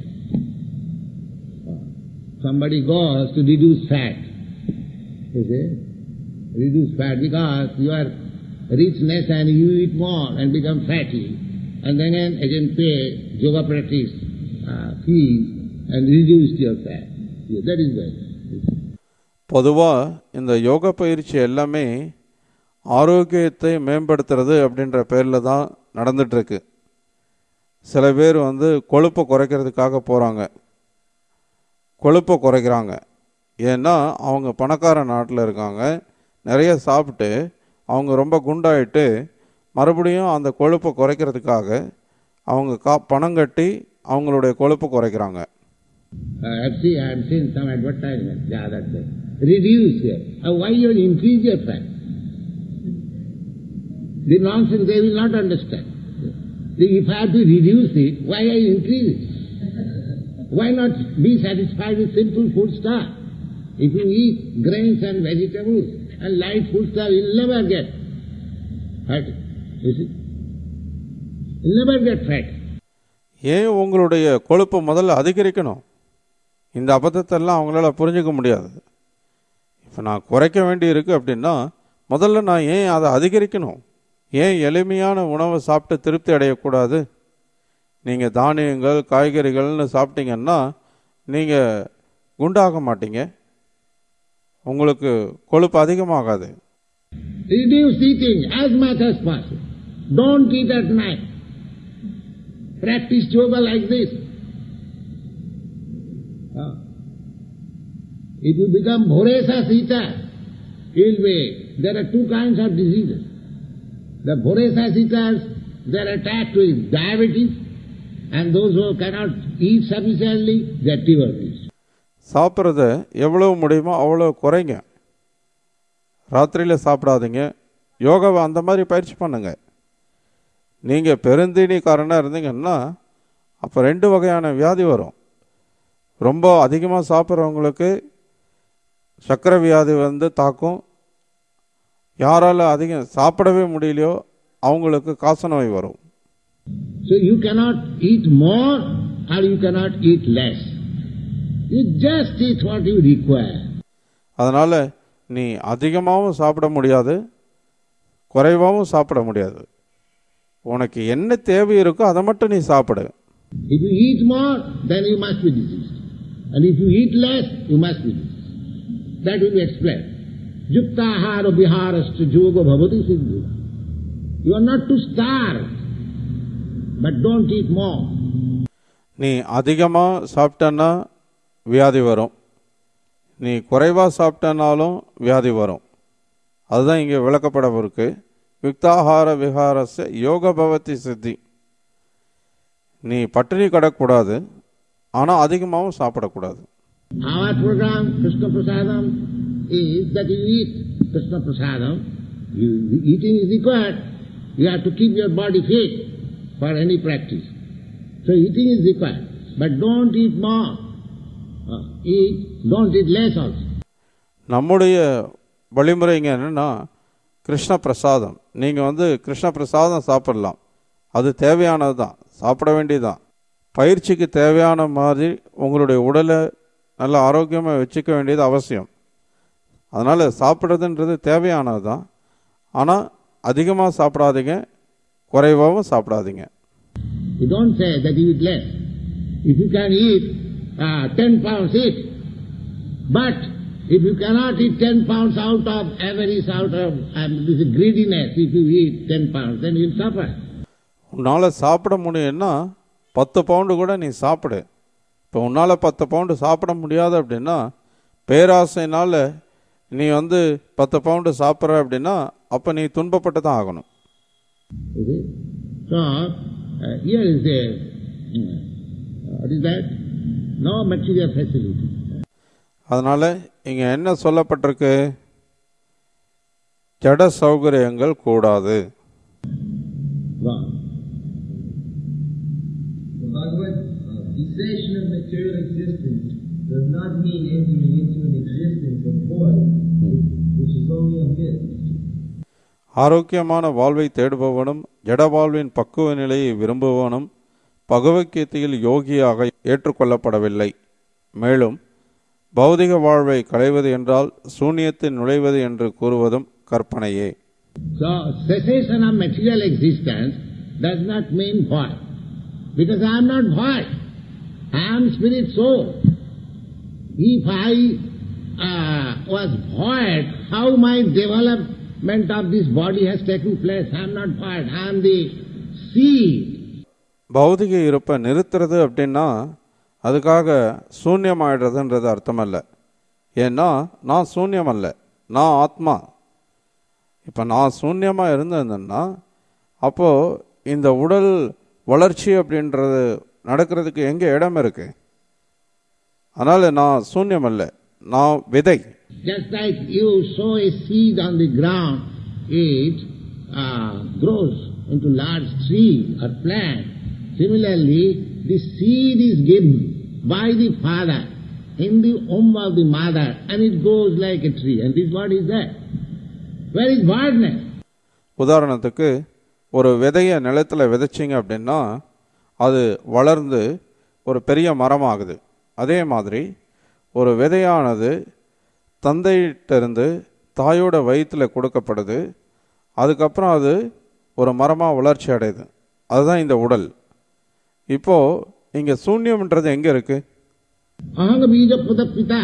C: Somebody goes to reduce fat. You see? Reduce fat because you are richness and you eat more and become fatty. And then again pay yoga practice uh, fees and reduce your fat. Yeah, that is right.
B: பொதுவாக இந்த யோக பயிற்சி எல்லாமே ஆரோக்கியத்தை மேம்படுத்துறது அப்படின்ற பேரில் தான் நடந்துகிட்ருக்கு. சில பேர் வந்து கொழுப்பை குறைக்கிறதுக்காக போகிறாங்க, கொழுப்பை குறைக்கிறாங்க. ஏன்னா அவங்க பணக்கார நாட்டில் இருக்காங்க, நிறைய சாப்பிட்டு அவங்க ரொம்ப குண்டாயிட்டு மறுபடியும் அந்த கொழுப்பை குறைக்கிறதுக்காக அவங்க கா பணம் கட்டி அவங்களுடைய கொழுப்பை குறைக்கிறாங்க.
C: I have seen, I have seen some advertisements the other day. Reduce it. Uh, why you increase your fat? The nonsense they will not understand. If I have to reduce it, why I increase it? Why not be satisfied with simple food stuff? If you eat grains and vegetables and light food stuff, you will never get fat. You see? You will never get fat.
B: ஏன் உங்களுடைய கொழுப்பை முதல்ல அதிகரிக்கணும்? இந்த அபத்தத்தெல்லாம் அவங்களால புரிஞ்சிக்க முடியாது. இப்போ நான் குறைக்க வேண்டி இருக்குது அப்படின்னா முதல்ல நான் ஏன் அதை அதிகரிக்கணும்? ஏன் எளிமையான உணவை சாப்பிட்டு திருப்தி அடையக்கூடாது? நீங்கள் தானியங்கள் காய்கறிகள்னு சாப்பிட்டீங்கன்னா நீங்கள் குண்டாக மாட்டீங்க, உங்களுக்கு கொழுப்பு அதிகமாகாது.
C: Reduce eating as much as possible. Don't eat at night. Practice yoga like this. Uh, if you become voracious eater, you will be, there are two kinds of diseases. The voracious eaters, they are attacked with diabetes, and those who cannot eat sufficiently, they are tuberculosis.
B: சாப்பிட்றத எவ்வளோ முடியுமோ அவ்வளோ குறைங்க, ராத்திரியில் சாப்பிடாதீங்க, யோகாவை அந்த மாதிரி பயிற்சி பண்ணுங்க. நீங்கள் பெருந்தீனிக்காரனாக இருந்தீங்கன்னா அப்போ ரெண்டு வகையான வியாதி வரும். ரொம்ப அதிகமாக சாப்பிட்றவங்களுக்கு சர்க்கரை வியாதி வந்து தாக்கும். யாரால் அதிகம் சாப்பிடவே முடியலையோ அவங்களுக்கு காசநோய் வரும்.
C: So you cannot eat more or you cannot eat less. You just eat what you require.
B: அதனால் நீ அதிகமாகவும் சாப்பிட முடியாது, குறைவாகவும் சாப்பிட முடியாது. உனக்கு என்ன தேவை இருக்கோ அதை மட்டும் நீ சாப்பிடு.
C: If you eat more, then you must be diseased. And if you eat less, you must be diseased. That will be explained. Yukta ahara viharascha yoga bhavati siddhi. You are not to starve, but don't eat more.
B: நீ அதிகமாக சாப்பிட்டன்னா வியாதி வரும், நீ குறைவாக சாப்பிட்டனாலும் வியாதி வரும். அதுதான் இங்கே விளக்கப்பட இருக்கு. யுக்தாஹார விஹாரஸ்ய யோக பவதி சித்தி. நீ பட்டினி கிடக்கூடாது, ஆனால் அதிகமாகவும் சாப்பிடக்கூடாது.
C: Our program, Krishna Prasadam, is that you eat Krishna Prasadam. You, eating is required. You have to keep your body fit for any practice. So eating is required. But don't eat more. Uh, eat, don't eat less also.
B: நம்முடைய வழிமுறைங்க என்னென்னா, கிருஷ்ண பிரசாதம். நீங்கள் வந்து கிருஷ்ண பிரசாதம் சாப்பிடலாம், அது தேவையானது தான், சாப்பிட வேண்டியதுதான். பயிற்சிக்கு தேவையான மாதிரி உங்களுடைய உடலை நல்ல ஆரோக்கியமாக வச்சுக்க வேண்டியது அவசியம். அதனால் சாப்பிட்றதுன்றது தேவையானது தான், ஆனால் அதிகமாக சாப்பிடாதீங்க, குறைவாகவும் சாப்பிடாதீங்க.
C: You don't say that you eat less. If you can eat uh, ten pounds, eat. But if you cannot eat ten pounds out of avarice, out of um, this greediness, if you eat ten pounds, then you will suffer.
B: உன்னால் சாப்பிட முடியும்னா பத்து pound கூட நீ சாப்பிடு. இப்போ உன்னால் பத்து பவுண்டு சாப்பிட முடியாது அப்படின்னா, பேராசைனால் நீ வந்து பத்து பவுண்டு சாப்பிட்ற அப்படின்னா அப்போ நீ துன்பப்பட்டு தான் ஆகணும்.
C: So, uh, here is a, uh, what is that? No material facility.
B: அதனால் இங்கே என்ன சொல்லப்பட்டிருக்கு? ஜட சௌகரியங்கள் கூடாது.
C: Wow.
D: The Bhagavad uh, cessation of material existence does not mean entering into an existence of void, which is only a myth.
B: ஆரோக்கியமான வாழ்வை தேடுபவனும் ஜட வாழ்வின் பக்குவ நிலையை விரும்புவனும் பகவத்கீதையில் யோகியாக ஏற்றுக்கொள்ளப்படவில்லை. மேலும் பௌதிக வாழ்வை களைவது என்றால் சூன்யத்தில் நுழைவது என்று கூறுவதும் கற்பனையே.
C: So, cessation of material existence does not mean void. Because I am not void. I am spirit soul. If I uh, was void, how my development of this body has taken place? I am not void. I am the seed.
B: பௌதிக இருப்பை நிறுத்துறது அப்படின்னா அதுக்காக சூன்யமாயிடுறதுன்றது அர்த்தம் அல்ல. ஏன்னா நான் சூன்யம் அல்ல, நான் ஆத்மா. இப்போ நான் சூன்யமாக இருந்ததுன்னா அப்போது இந்த உடல் வளர்ச்சி அப்படின்றது நடக்கிறதுக்கு எங்கே இடம் இருக்கு? அதனால் நான் சூன்யம் அல்ல, நான் விதை.
C: Just like you sow a seed on the ground, it uh, grows into large tree or plant. Similarly, the seed is given by the father in the womb of the mother, and it grows like a tree. And this what is that? Where is voidness?
B: உதாரணத்துக்கு ஒரு விதையை நிலத்தில் விதைச்சிங்க அப்படின்னா அது வளர்ந்து ஒரு பெரிய மரமாகுது. அதே மாதிரி ஒரு விதையானது தந்தையிட்டிருந்து தாயோட வயிற்றில் கொடுக்கப்படுது, அதுக்கப்புறம் அது ஒரு மரமாக வளர்ச்சி அடையுது. அதுதான் இந்த உடல். இப்போது இங்கே சூன்யம்ன்றது எங்கே இருக்கு?
C: Ahanga bija pita.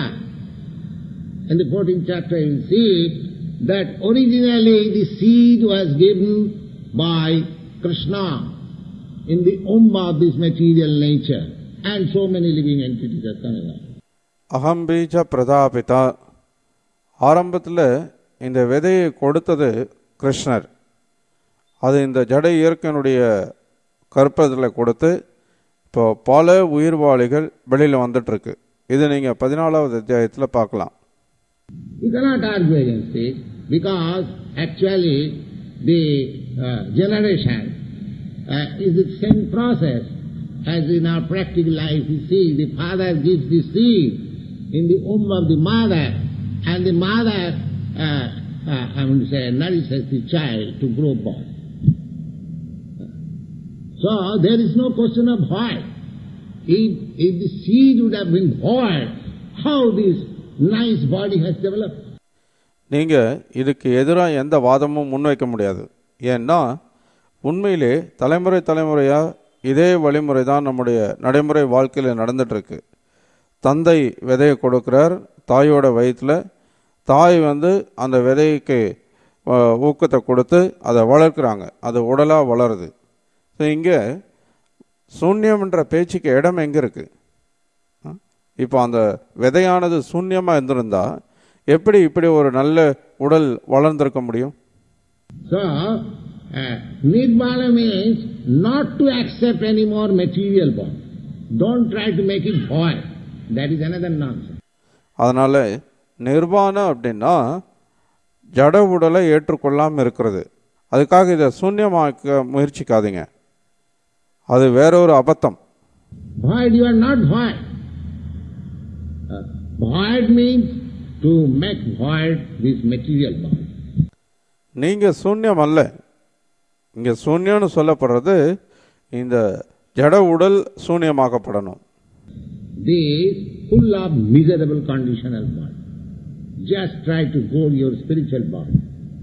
C: In the fourteenth chapter you see that originally the seed was given by Krishna in the womb of this material nature, and so many living entities are coming up.
B: அகம்பீஜ பிரதாபிதா. ஆரம்பத்தில் இந்த விதையை கொடுத்தது கிருஷ்ணர். அது இந்த ஜட இயற்கையினுடைய கற்பத்தில் கொடுத்து இப்போ பல உயிர்வாளிகள் வெளியில் வந்துட்டுருக்கு. இது நீங்கள் பதினாலாவது அத்தியாயத்தில் பார்க்கலாம்.
C: You cannot argue against it because actually the uh, generation uh, is the same process, as in our practical life, you see, the father gives the seed in the womb of the mother, and the mother, uh, uh, I would say, nourishes the child to grow boy. So there is no question of void. If, if the seed would have been void, how this nice body has developed?
B: நீங்க இதுக்கு எதிராக எந்த வாதமும் முன்வைக்க முடியாது. ஏன்னா உண்மையிலே தலைமுறை தலைமுறையா இதே வழிமுறை தான் நம்முடைய நடைமுறை வாழ்க்கையில் நடந்துட்டு இருக்கு. தந்தை விதையை கொடுக்கிறார் தாயோட வயிற்றில், தாய் வந்து அந்த விதைக்கு ஊக்கத்தை கொடுத்து அதை வளர்க்குறாங்க, அது உடலாக வளருது. ஸோ இங்கே சூன்யம்ன்ற பேச்சுக்கு இடம் எங்கே இருக்குது? இப்போ அந்த விதையானது சூன்யமாக இருந்திருந்தா எப்படி இப்படி ஒரு நல்ல உடல் வளர்ந்திருக்க முடியும்?
C: So, uh, Nirvana means not to accept any more material body. Don't try to make it void. That is another nonsense.
B: அதனால நிர்வாணம் அப்படின்னா ஜட உடலை ஏற்றுக்கொள்ளாமல் இருக்கிறது. அதுக்காக இதை சூன்யமாக்க முயற்சிக்காதீங்க, அது வேறொரு அபத்தம்.
C: Void, you are not void. Uh, void means to make void this material body.
B: நீங்க சூன்யம் அல்ல. இங்க சூன்யம்னு சொல்லப்படுறது இந்த ஜட உடல் சூன்யமாக்கப்படணும்.
C: This full of miserable conditional body. Just try to go your spiritual body.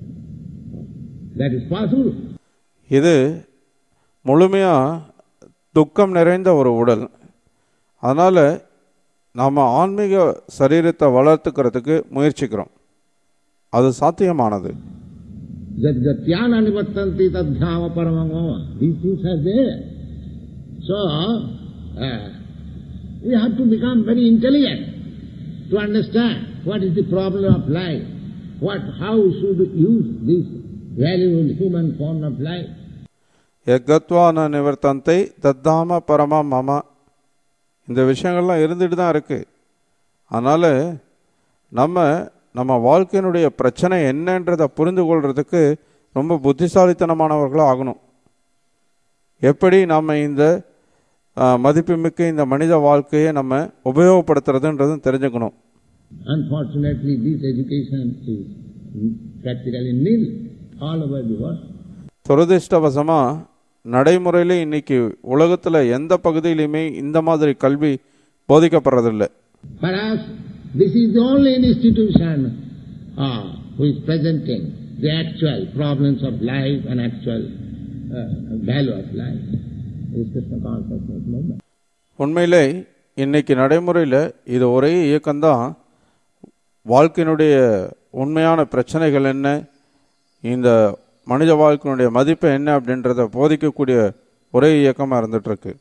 C: That is possible.
B: இது முழுமையா துக்கம் நிறைந்த ஒரு உடல். அதனால நாம ஆன்மீக சரீரத்தை வளர்த்துக்கிறதுக்கு முயற்சிக்கிறோம், அது சாத்தியமானது.
C: Jatyana nivattanti tadhyama paramangama. These things are there. So, uh, we have to become very intelligent to understand what is the problem of life, what, how should we use this valuable human form of life.
B: யத்வான நிவர்த்தந்தை தத்தாம பரமா மம. இந்த விஷயங்கள்லாம் இருந்துட்டு தான் இருக்கு. அதனால நம்ம நம்ம வாழ்க்கையினுடைய பிரச்சனை என்னன்றதை புரிந்து கொள்றதுக்கு ரொம்ப புத்திசாலித்தனமானவர்களாக ஆகணும். எப்படி நம்ம இந்த மதிப்புமிக்க இந்த மனித வாழ்க்கையை நம்ம உபயோகப்படுத்துறதுன்றதும் தெரிஞ்சுக்கணும்.
C: Unfortunately, this education is practically nil all over the world.
B: துரதிர்ஷ்டவசமா நடைமுறையில இன்னைக்கு உலகத்துல எந்த பகுதியிலுமே இந்த மாதிரி கல்வி போதிக்கப்படுறதில்லை.
C: Perhaps this is the only institution uh, who is presenting the actual problems of life and actual uh, value of life.
B: உண்மையிலே இன்னைக்கு நடைமுறையில் இது ஒரே இயக்கம்தான் வாழ்க்கையினுடைய உண்மையான பிரச்சனைகள் என்ன, இந்த மனித வாழ்க்கையினுடைய மதிப்பு என்ன அப்படின்றத போதிக்கக்கூடிய ஒரே இயக்கமாக இருந்துட்டு இருக்கு.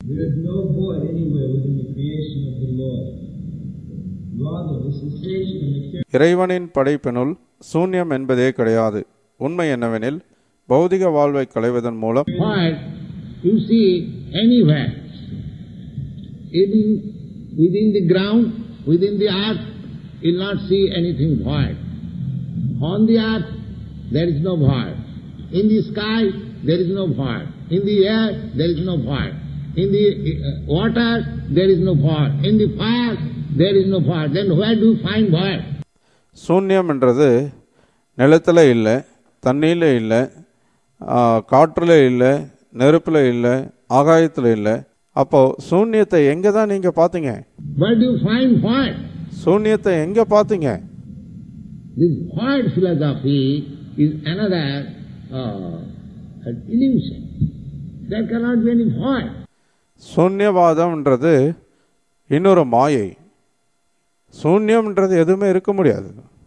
B: இறைவனின் படைப்பினுள் சூன்யம் என்பதே கிடையாது. உண்மை என்னவெனில் பௌதிக வாழ்வை களைவதன் மூலம்
C: you see anywhere, even within the ground, within the earth, you will not see anything void. On the earth, there is no void. In the sky, there is no void. In the air, there is no void. In the water, there is no void. In the fire, there is no void. Then where do you find void?
B: சூன்யம் என்றது நிலத்தில் இல்லை, தண்ணியில் இல்லை, காற்றில் இல்லை, நெருப்புல இல்ல, ஆகாயத்துல இல்ல. அப்போ சூன்யத்தை எங்க தான் நீங்க பாத்தீங்க?
C: Where do you find void?
B: சூன்யத்தை எங்க பாத்தீங்க?
C: This void philosophy is another uh, illusion. There cannot be any void.
B: சூன்யவாதம்ன்றது இன்னொரு மாயை. சூன்யம்ன்றது எதுவுமே இருக்க முடியாது.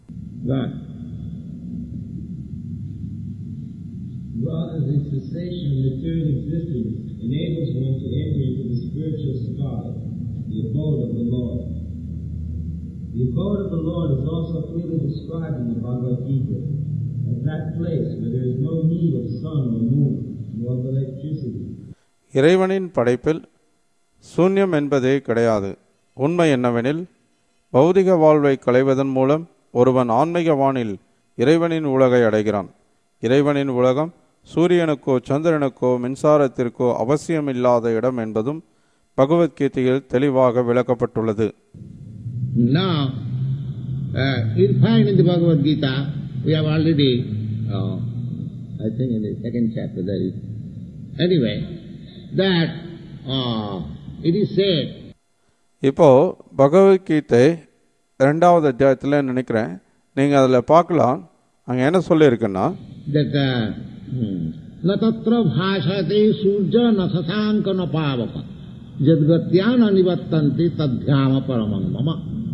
D: Rather, the cessation of material existence enables one to enter into the spiritual sky, the abode of the Lord. The abode of the Lord is also clearly described in the Bhagavad Gita as that place where there is no need of sun or moon, nor of electricity.
B: இறைவனின் படைப்பில் சூன்யம் என்பதே கிடையாது. உண்மை என்னவெனில் பௌதிக வாழ்வை களைவதன் மூலம் ஒருவன் ஆன்மீக வானில் இறைவனின் உலகை அடைகிறான். இறைவனின் உலகம் சூரியனுக்கோ சந்திரனுக்கோ மின்சாரத்திற்கோ அவசியமில்லாத இடம் என்பதும் பகவத்கீதையில் தெளிவாக விளக்கப்பட்டுள்ளது.
C: Now, uh, you'll find in the Bhagavad Gita, we have already, uh, I think in the second chapter there is, anyway, that uh, it is said.
B: இப்போ பகவத்கீதை ரெண்டாவது அத்தியாயத்தில் நினைக்கிறேன், நீங்கள் அதில் பார்க்கலாம், அங்கே என்ன சொல்லியிருக்குன்னா,
C: that na tatra bhāṣate surja na sasanka na pāvaka jadgatyāna nivattanti tadhyāma paramam mama.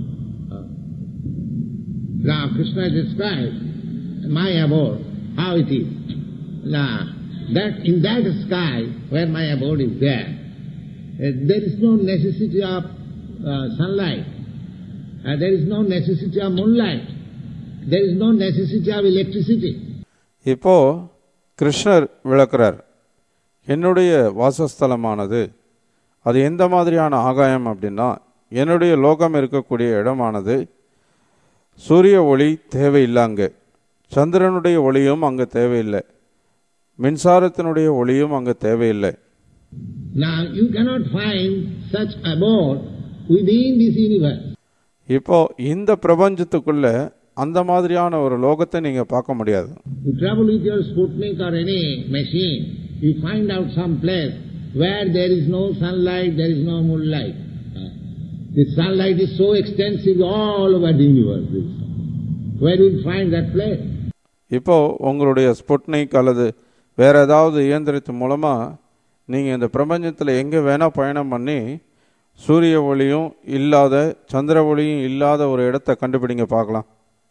C: Now Krishna describes my abode, how it is. Now, that in that sky where my abode is there, uh, there is no necessity of uh, sunlight, uh, there is no necessity of moonlight, there is no necessity of electricity.
B: இப்போ கிருஷ்ணர் விளக்குறார், என்னுடைய வாசஸ்தலமானது அது எந்த மாதிரியான ஆகாயம் அப்படின்னா, என்னுடைய லோகம் இருக்கக்கூடிய இடமானது சூரிய ஒளி தேவையில்லை, அங்கே சந்திரனுடைய ஒளியும் அங்கே தேவையில்லை, மின்சாரத்தினுடைய ஒளியும் அங்கே தேவையில்லை.
C: Now you cannot find such abode within this universe.
B: இப்போ இந்த பிரபஞ்சத்துக்குள்ள அந்த மாதிரியான ஒரு லோகத்தை நீங்க பார்க்க முடியாது.
C: You travel with your Sputnik or any machine, you find out some place where there is no sunlight, there is no moonlight. The sunlight is so extensive all over the universe. Where do you find that place?
B: இப்போ உங்களுடைய Sputnik அல்லது வேற ஏதாவது இயந்திரத்து மூலமா நீங்க இந்த பிரபஞ்சத்தில் எங்கே வேணா பயணம் பண்ணி சூரிய ஒளியும் இல்லாத சந்திர ஒளியும் இல்லாத ஒரு இடத்தை கண்டுபிடிங்க பார்க்கலாம்.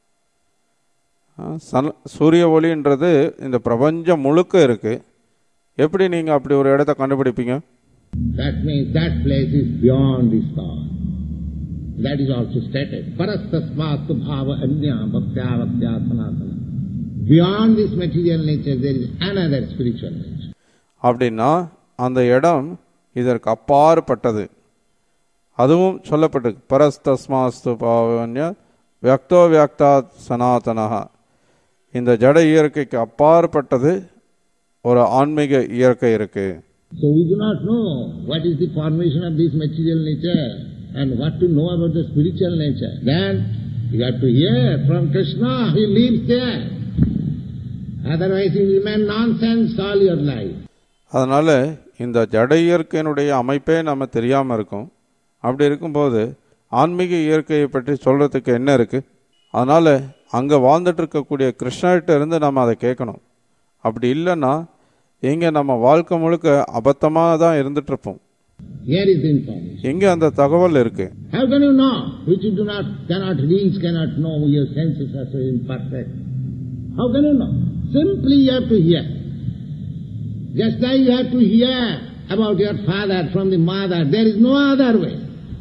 B: சூரிய ஒளின்றது இந்த பிரபஞ்சம் முழுக்க இருக்கு, எப்படி நீங்க அப்படி ஒரு இடத்தை கண்டுபிடிப்பீங்க?
C: That means that place is beyond this sky. That is also stated. Parastasmātu bhāva anyā bhaktya bhaktya sanatana. Beyond this material nature there is another spiritual nature.
B: அப்படின்னா அந்த இடம் இதற்கு அப்பாற்பட்டது. அதுவும் சொல்லப்பட்டது, பரஸ்தஸ்மாஸ்து பாவன்ய வியக்தோ வியக்தா சனாதனஹ. இந்த ஜட இயற்கைக்கு அப்பாற்பட்டது ஒரு ஆன்மீக இயற்கை இருக்கு.
C: So we do not know what is the formation of this material nature and what to know about the spiritual nature. Then you have to hear from Krishna, he lives there. Otherwise you remain nonsense all your life.
B: அதனால இந்த ஜட இயற்கையினுடைய அமைப்பே நம்ம தெரியாம இருக்கும். அப்படி இருக்கும்போது ஆன்மீக இயற்கையை பற்றி சொல்றதுக்கு என்ன இருக்கு? அதனால அங்க வாழ்ந்துட்டு இருக்கக்கூடிய கிருஷ்ணர்கிட்ட இருந்து நம்ம அதை கேட்கணும். அப்படி இல்லைன்னா எங்க நம்ம வாழ்க்கை முழுக்க அபத்தமா தான் இருந்துட்டு இருப்போம். எங்க அந்த தகவல் இருக்கு?
C: How can you know which you do not cannot reach, cannot know, your senses are so imperfect? How can you know? Simply you have to hear. Just like you have to hear about your father from the mother, there is no other way.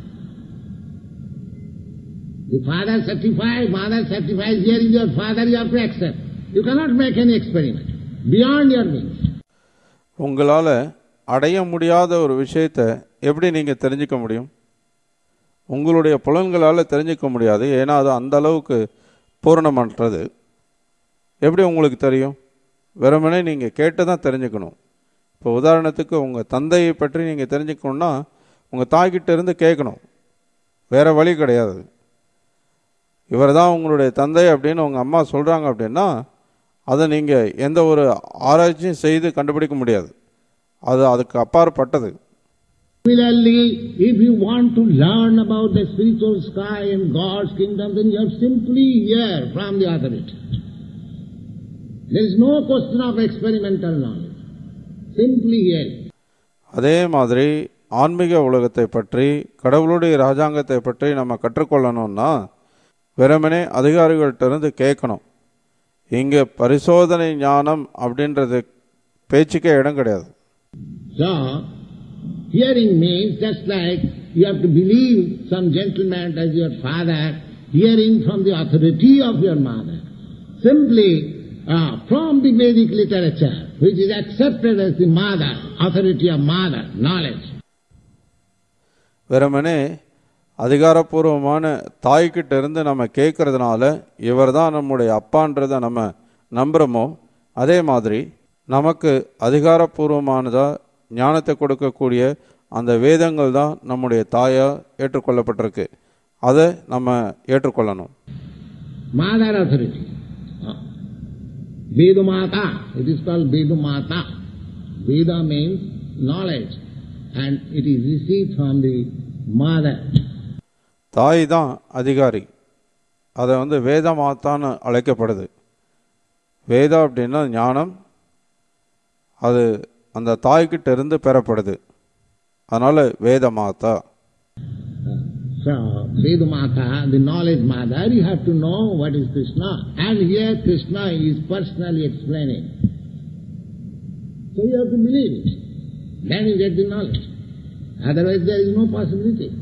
C: The father certifies, mother certifies, here is your father, you have to accept. You cannot make any experiment beyond your means.
B: உங்களால அடைய முடியாத ஒரு விஷயத்தை எப்படி நீங்க தெரிஞ்சுக்க முடியும்? உங்களுடைய புலன்களால தெரிஞ்சுக்க முடியாது, ஏன்னா அது அந்த அளவுக்கு பூரணமற்றது. எப்படி உங்களுக்கு தெரியும்? வெறுமனே நீங்க கேட்டு தான் தெரிஞ்சுக்கணும். இப்போ உதாரணத்துக்கு உங்க தந்தையை பற்றி நீங்க தெரிஞ்சுக்கணும்னா உங்க தாய்கிட்ட இருந்து கேட்கணும், வேற வழி கிடையாது. இவர் தான் உங்களுடைய தந்தை அப்படின்னு உங்க அம்மா சொல்றாங்க அப்படின்னா அதை நீங்க எந்த ஒரு ஆராய்ச்சியும் செய்து கண்டுபிடிக்க முடியாது, அது அதுக்கு அப்பாற்பட்டது.
C: Similarly, if you want to learn about the spiritual sky and God's kingdom, then you have simply hear from the authority. There is no question of experimental knowledge. Simply hear.
B: அதே மாதிரி ஆன்மீக உலகத்தை பற்றி, கடவுளுடைய ராஜாங்கத்தை பற்றி நம்ம கற்றுக்கொள்ளணும்னா வெறுமனே அதிகாரிகள்கிட்ட இருந்து கேட்கணும். இங்க பரிசோதனை ஞானம் அப்படின்றது பேச்சுக்கே இடம் கிடையாது.
C: So, hearing means just like you have to believe some gentleman as your father, hearing from the authority of your mother. Simply uh, from the Vedic literature, which is accepted as the mother, authority of mother, knowledge.
B: வெறுமனே அதிகாரப்பூர்வமான தாய்கிட்ட இருந்து நம்ம கேட்கறதுனால இவர் தான் நம்முடைய அப்பான்றதை நம்ம நம்புறோமோ, அதே மாதிரி நமக்கு அதிகாரப்பூர்வமானதா ஞானத்தை கொடுக்கக்கூடிய அந்த வேதங்கள் தான் நம்முடைய தாயாக ஏற்றுக்கொள்ளப்பட்டிருக்கு. அதை நம்ம ஏற்றுக்கொள்ளணும்.
C: Mother authority. Veda Mata. It is called Veda Mata. Veda means knowledge and it is received from the mother.
B: தாய் தான் அதிகாரி. அதை வந்து வேத மாதான்னு அழைக்கப்படுது. வேதா அப்படின்னா ஞானம், அது அந்த தாய்கிட்ட இருந்து பெறப்படுது. அதனால வேத மாதா.
C: So, Veda Mata, the knowledge mother, you have to know what is Krishna. And here Krishna is personally explaining. So you have to believe it. Then you get the knowledge. Otherwise there is no possibility.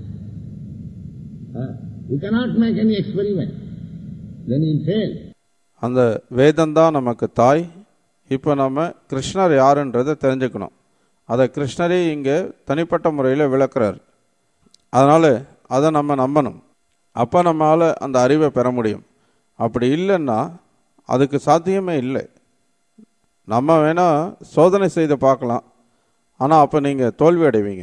C: Uh, you cannot make any experiment. Then you will fail.
B: அந்த வேதந்தான் நமக்கு தாய். இப்போ நம்ம கிருஷ்ணர் யாருன்றதை தெரிஞ்சுக்கணும். அதை கிருஷ்ணரே இங்கே தனிப்பட்ட முறையில் விளக்குறார். அதனால் அதை நம்ம நம்பணும். அப்போ நம்மளால் அந்த அறிவை பெற முடியும். அப்படி இல்லைன்னா அதுக்கு சாத்தியமே இல்லை. நம்ம வேணால் சோதனை செய்து பார்க்கலாம், ஆனால் அப்போ நீங்கள் தோல்வி அடைவீங்க.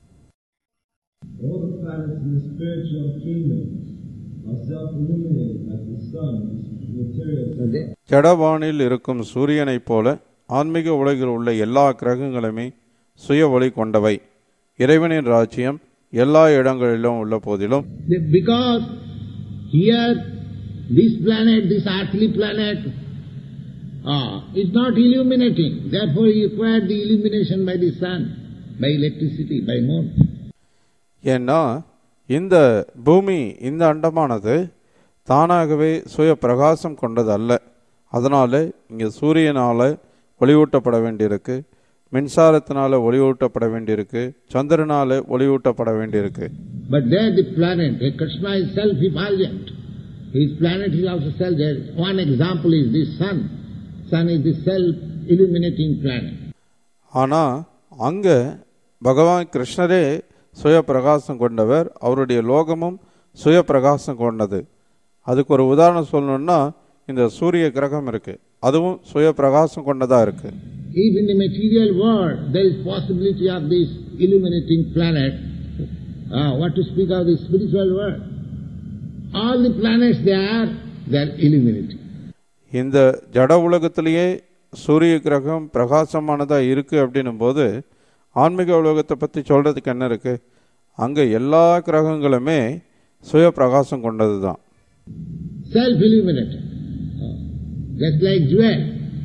D: All the planets in the spiritual kingdom are self-illuminated as the sun is material.
B: ஜடவானில் இருக்கும் சூரியனைப் போல ஆன்மீக உலகில் உள்ள எல்லா கிரகங்களுமே சுய ஒளி கொண்டவை. இறைவனின் ராஜ்யம் எல்லா இடங்களிலும் உள்ள போதிலும்
C: Because here this planet, this earthly planet ah, is not illuminating. Therefore you require the illumination by the sun, by electricity, by moon.
B: ஏன்னா இந்த பூமி, இந்த அண்டமானது தானாகவே சுய பிரகாசம் கொண்டது அல்ல. அதனால இங்கே சூரியனால் ஒளியூட்டப்பட வேண்டியிருக்கு, மின்சாரத்தினால ஒளியூட்டப்பட வேண்டியிருக்கு, சந்திரனால ஒளியூட்டப்பட வேண்டியிருக்கு.
C: But there the planet, Krishna is self-effulgent. His planet is also self. One example is the sun. Sun is the self-illuminating planet.
B: ஆனா அங்க பகவான் கிருஷ்ணரே சுய பிரகாசம் கொண்டவர். அவருடைய லோகமும் சுய பிரகாசம் கொண்டது. அதுக்கு ஒரு உதாரணம் சொல்லணும்னா இந்த சூரிய கிரகம் இருக்கு, அதுவும் சுய பிரகாசம் கொண்டதா இருக்கு.
C: If in the material world there is possibility of this illuminating planet, uh, what to speak of the spiritual world? All the planets they are, they are illuminating.
B: இந்த ஜட உலகத்திலேயே சூரிய கிரகம் பிரகாசமானதா இருக்கு அப்படின்னும் போது ஆன்மீக உலகத்தை பற்றி சொல்றதுக்கு என்ன இருக்கு? அங்க எல்லா கிரகங்களுமே சுய பிரகாசம் கொண்டது தான்.
C: Self illuminated, just like jewel.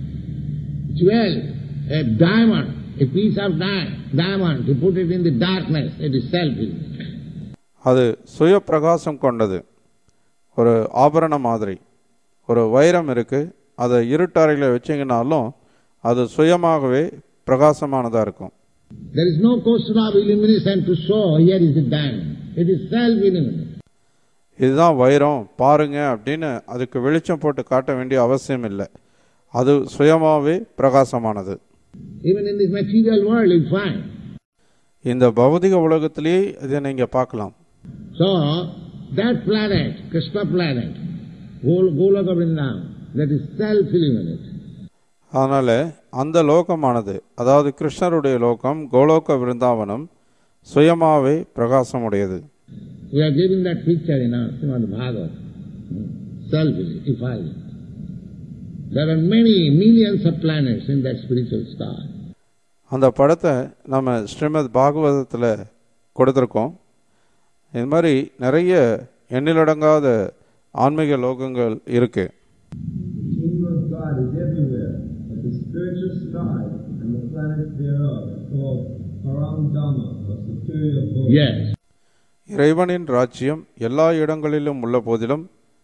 C: Jewel, a diamond, a piece of diamond, you put it in the darkness, it is self illuminated.
B: அது சுய பிரகாசம் கொண்டது. ஒரு ஆபரணம் மாதிரி ஒரு வைரம் இருக்கு, அதை இருட்டறையில் வச்சிங்கனாலும் அது சுயமாகவே பிரகாசமானதாக இருக்கும்.
C: There is no question of illumination to show here is the diamond. It is self-illuminated.
B: இதுதான் வைரம் பாருங்க அப்படின்னு அதுக்கு வெளிச்சம் போட்டு காட்ட வேண்டிய அவசியம் இல்லை. அது சுயமாகவே பிரகாசமானது.
C: Even in this material world you find.
B: இந்த பௌதிக உலகத்திலேயே இதை நீங்க பார்க்கலாம்.
C: So that planet, Krishna planet, Goloka Vrindavan, that is self-illuminated.
B: அதனால அந்த லோகமானது, அதாவது கிருஷ்ணருடைய லோகம் கோலோக விருந்தாவனம் சுயமாவே பிரகாசம் உடையது.
C: We are giving that picture in our Srimad Bhagavad. Self-effulgent. There are many millions of planets in that spiritual star.
B: அந்த படத்தை நம்ம ஸ்ரீமத் பாகவதத்தில் கொடுத்துருக்கோம். இது மாதிரி நிறைய எண்ணிலடங்காத ஆன்மீக லோகங்கள் இருக்கு.
D: The kingdom of God is everywhere, but the spiritual stars and the planets thereof are called Paramdhamma, or superior abode.
C: Yes.
B: இறைவனின் ராஜ்யம் எல்லா இடங்களிலும் உள்ள போதிலும்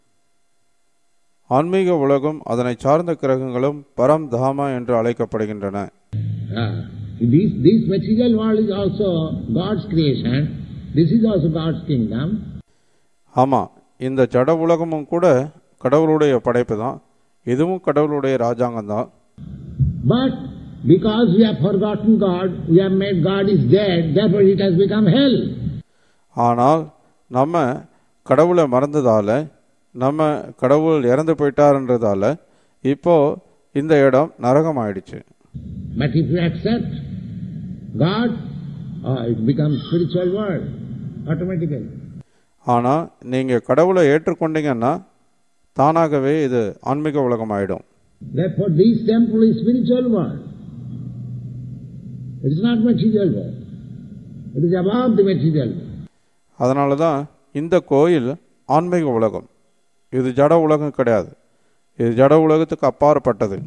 B: ஆன்மீக உலகம் அதனை சார்ந்த கிரகங்களும் பரம் தாமா என்று அழைக்கப்படுகின்றன.
C: Ah, this, this material world is also God's creation. This is also God's kingdom.
B: ஆமா, இந்த ஜட உலகமும் கூட கடவுளுடைய படைப்பு தான், இதுவும் கடவுளுடைய ராஜாங்கம் தான்.
C: But because we have forgotten God, we have made God is dead, therefore it has become hell.
B: ஆனால் நம்ம கடவுளை மறந்ததால, நம்ம கடவுள் இறந்து போயிட்டாருன்றதால இப்போ இந்த இடம் நரகம் ஆயிடுச்சு.
C: But if you accept God, oh, it becomes spiritual world automatically.
B: ஆனால் நீங்கள் கடவுளை ஏற்றுக்கொண்டீங்கன்னா தானாகவே இது ஆன்மீக உலகம் ஆயிடும்.
C: Therefore this temple is spiritual world. It is not material world. It is above the material world.
B: அதனால தான் இந்த கோயில் ஆன்மீக உலகம். இது ஜட உலகம் கிடையாது. இது ஜட உலகத்துக்கு அப்பாற்பட்டது.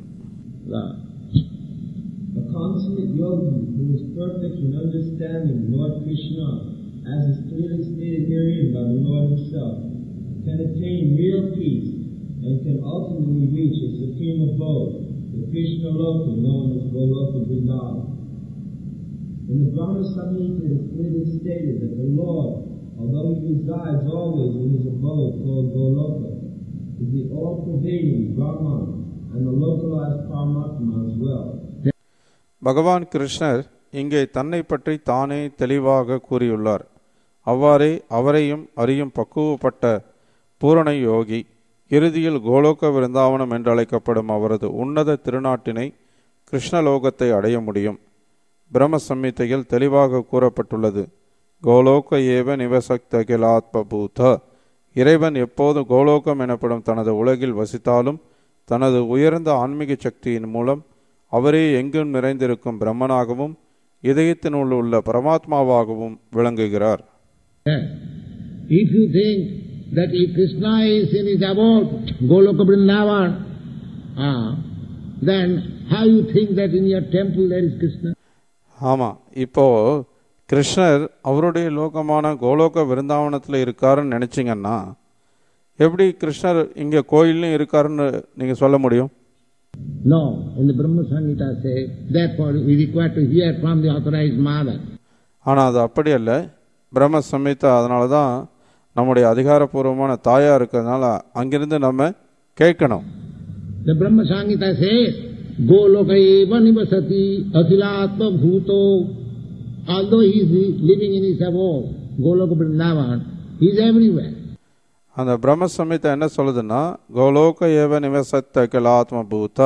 D: A consummate yogi who is perfect in understanding Lord Krishna, as is clearly stated herein by the Lord himself, can attain real peace and can ultimately reach a supreme abode, the Krishna Loka known as Goloka Vrindavan. In the Brahma Samhita it is clearly stated that the Lord, although he resides always in his abode called Goloka, is the all-pervading Brahman and the localized Paramatma as well.
B: பகவான் கிருஷ்ணர் இங்கே தன்னை பற்றி தானே தெளிவாக கூறியுள்ளார். அவ்வாறே அவரையும் அறியும் பக்குவப்பட்ட பூரண யோகி இறுதியில் கோலோக விருந்தாவனம் என்றழைக்கப்படும் அவரது உன்னத திருநாட்டினை கிருஷ்ணலோகத்தை அடைய முடியும். பிரம்ம சம்ஹிதையில் தெளிவாக கூறப்பட்டுள்ளது, கோலோக ஏவ நிவசக்தகிலாத்மபூத. இறைவன் எப்போது கோலோகம் எனப்படும் தனது உலகில் வசித்தாலும் தனது உயர்ந்த ஆன்மீக சக்தியின் மூலம் அவரே எங்கும் நிறைந்திருக்கும் பிரம்மனாகவும் இதயத்தினுள் உள்ள பரமாத்மாவாகவும் விளங்குகிறார்.
C: If you think that if Krishna is in his abode, Goloka Vrindavan, ah, then how you think that in your temple there is Krishna?
B: ஆமாம், இப்போ கிருஷ்ணர் அவருடைய லோகமான கோலோக விருந்தாவனத்தில் இருக்காருன்னு நினச்சிங்கன்னா எப்படி கிருஷ்ணர் இங்கே கோயில்லையும் இருக்காருன்னு நீங்கள் சொல்ல முடியும்?
C: No, in the Brahma Samhita says, therefore we require to hear from the authorized mother.
B: ஆனால் அது அப்படி அல்ல. பிரம்ம சம்ஹிதா அதனால தான் நம்முடைய அதிகாரப்பூர்வமான தாயா இருக்கிறதுனால அங்கிருந்து நம்ம கேட்கணும்.
C: The Brahma Samhita says, Goloka eva nivasati akhilatma bhuto. Although he is living in his abode, Goloka Vrindavan, he is everywhere.
B: அந்த பிரம்ம சம்ஹிதா என்ன சொல்லுதுன்னா, கோலோக ஏவ நிவசத்த அகிலாத்ம பூத.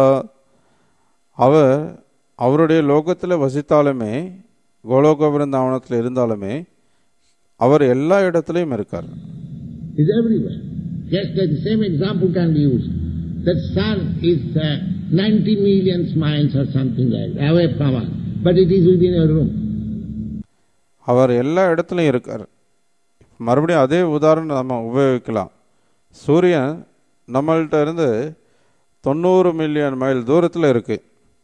B: அவர் அவருடைய லோகத்தில் வசித்தாலுமே கோலோக விருந்தாவனத்தில் இருந்தாலுமே அவர் எல்லா இடத்துலையும் இருக்கார்.
C: Is everywhere. Just the same example can be used. That sun is uh, ninety million miles or something like that, away from us, but it is within a room.
B: அவர் எல்லா இடத்துலையும் இருக்கார். மறுபடியும் அதே உதாரணம் நம்ம உபயோகிக்கலாம். சூரியன் நம்மள்கிட்ட இருந்து தொண்ணூறு மில்லியன் மைல் தூரத்தில் இருக்கு.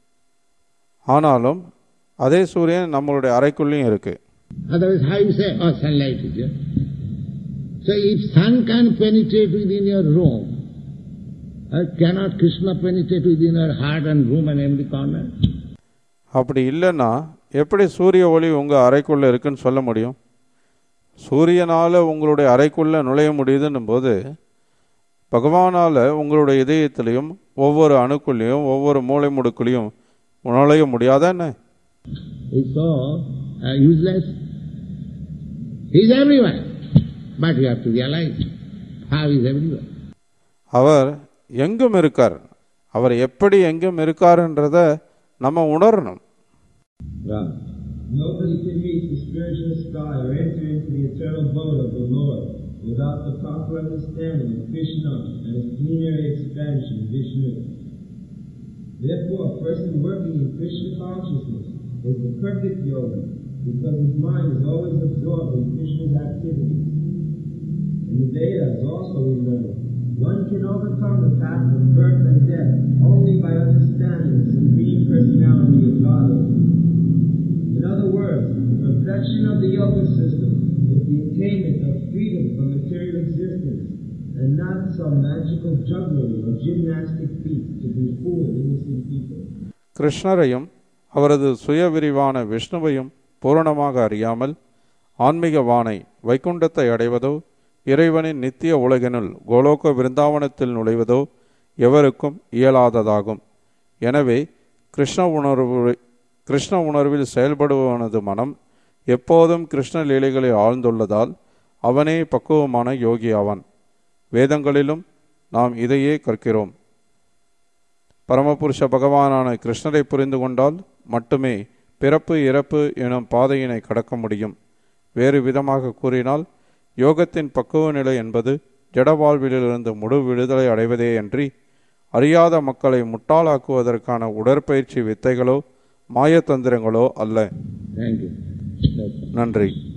B: ஆனாலும் அதே சூரியன் நம்மளுடைய அறைக்குள்ளேயும் இருக்கு.
C: Otherwise how you say, oh, sunlight is here. So if sun can penetrate within your room, uh, cannot Krishna penetrate within your heart and room and every corner?
B: அப்படி இல்லைன்னா எப்படி சூரிய ஒளி உங்கள் அறைக்குள்ளே இருக்குன்னு சொல்ல முடியும்? சூரியனால் உங்களுடைய அறைக்குள்ளே நுழைய முடியுதுன்னும் போது பகவானால் உங்களுடைய இதயத்திலையும் ஒவ்வொரு அணுக்குள்ளேயும் ஒவ்வொரு மூளை முடுக்குலையும் நுழைய முடியாதா என்ன?
C: It's so uh, useless. He's everywhere. But you have to realize how he's everywhere.
B: அவர் எங்கும் இருக்கார். அவர் எப்படி எங்கும் இருக்காருன்றதை நம்ம உணரணும்.
D: Nobody can reach the spiritual sky or enter into the eternal abode of the Lord without the proper understanding of Krishna and his plenary expansion, Vishnu. Therefore, a person working in Krishna consciousness is the perfect yogi, because his mind is always absorbed in Krishna's activities. In the Vedas also we learn, one can overcome the path of birth and death only by understanding the Supreme Personality of Godhead. In other words, the perfection of the yoga system is the attainment of freedom from material existence and not some magical jugglery or gymnastic feats to be fool innocent people.
B: கிருஷ்ணரையும் அவரது சுய விரிவான விஷ்ணுவையும் பூரணமாக அறியாமல் ஆன்மீக வானை வைகுண்டத்தை அடைவதோ இறைவனின் நித்திய உலகினுள் கோலோக விருந்தாவனத்தில் நுழைவதோ எவருக்கும் இயலாததாகும். எனவே கிருஷ்ண உணர்வு கிருஷ்ண உணர்வில் செயல்படுவனது மனம் எப்போதும் கிருஷ்ண லீலைகளில் ஆழ்ந்துள்ளதால் அவனே பக்குவமான யோகி ஆவான். வேதங்களிலும் நாம் இதையே கற்கிறோம். பரமபுருஷ பகவானான கிருஷ்ணரை புரிந்து கொண்டால் மட்டுமே பிறப்பு இறப்பு எனும் பாதையினை கடக்க முடியும். வேறு விதமாக கூறினால், யோகத்தின் பக்குவ நிலை என்பது ஜட வாழ்விலிருந்து முழு விடுதலை அடைவதே அன்றி அறியாத மக்களை முட்டாளாக்குவதற்கான உடற்பயிற்சி வித்தைகளோ மாயத்தந்திரங்களோ அல்ல.
C: நன்றி.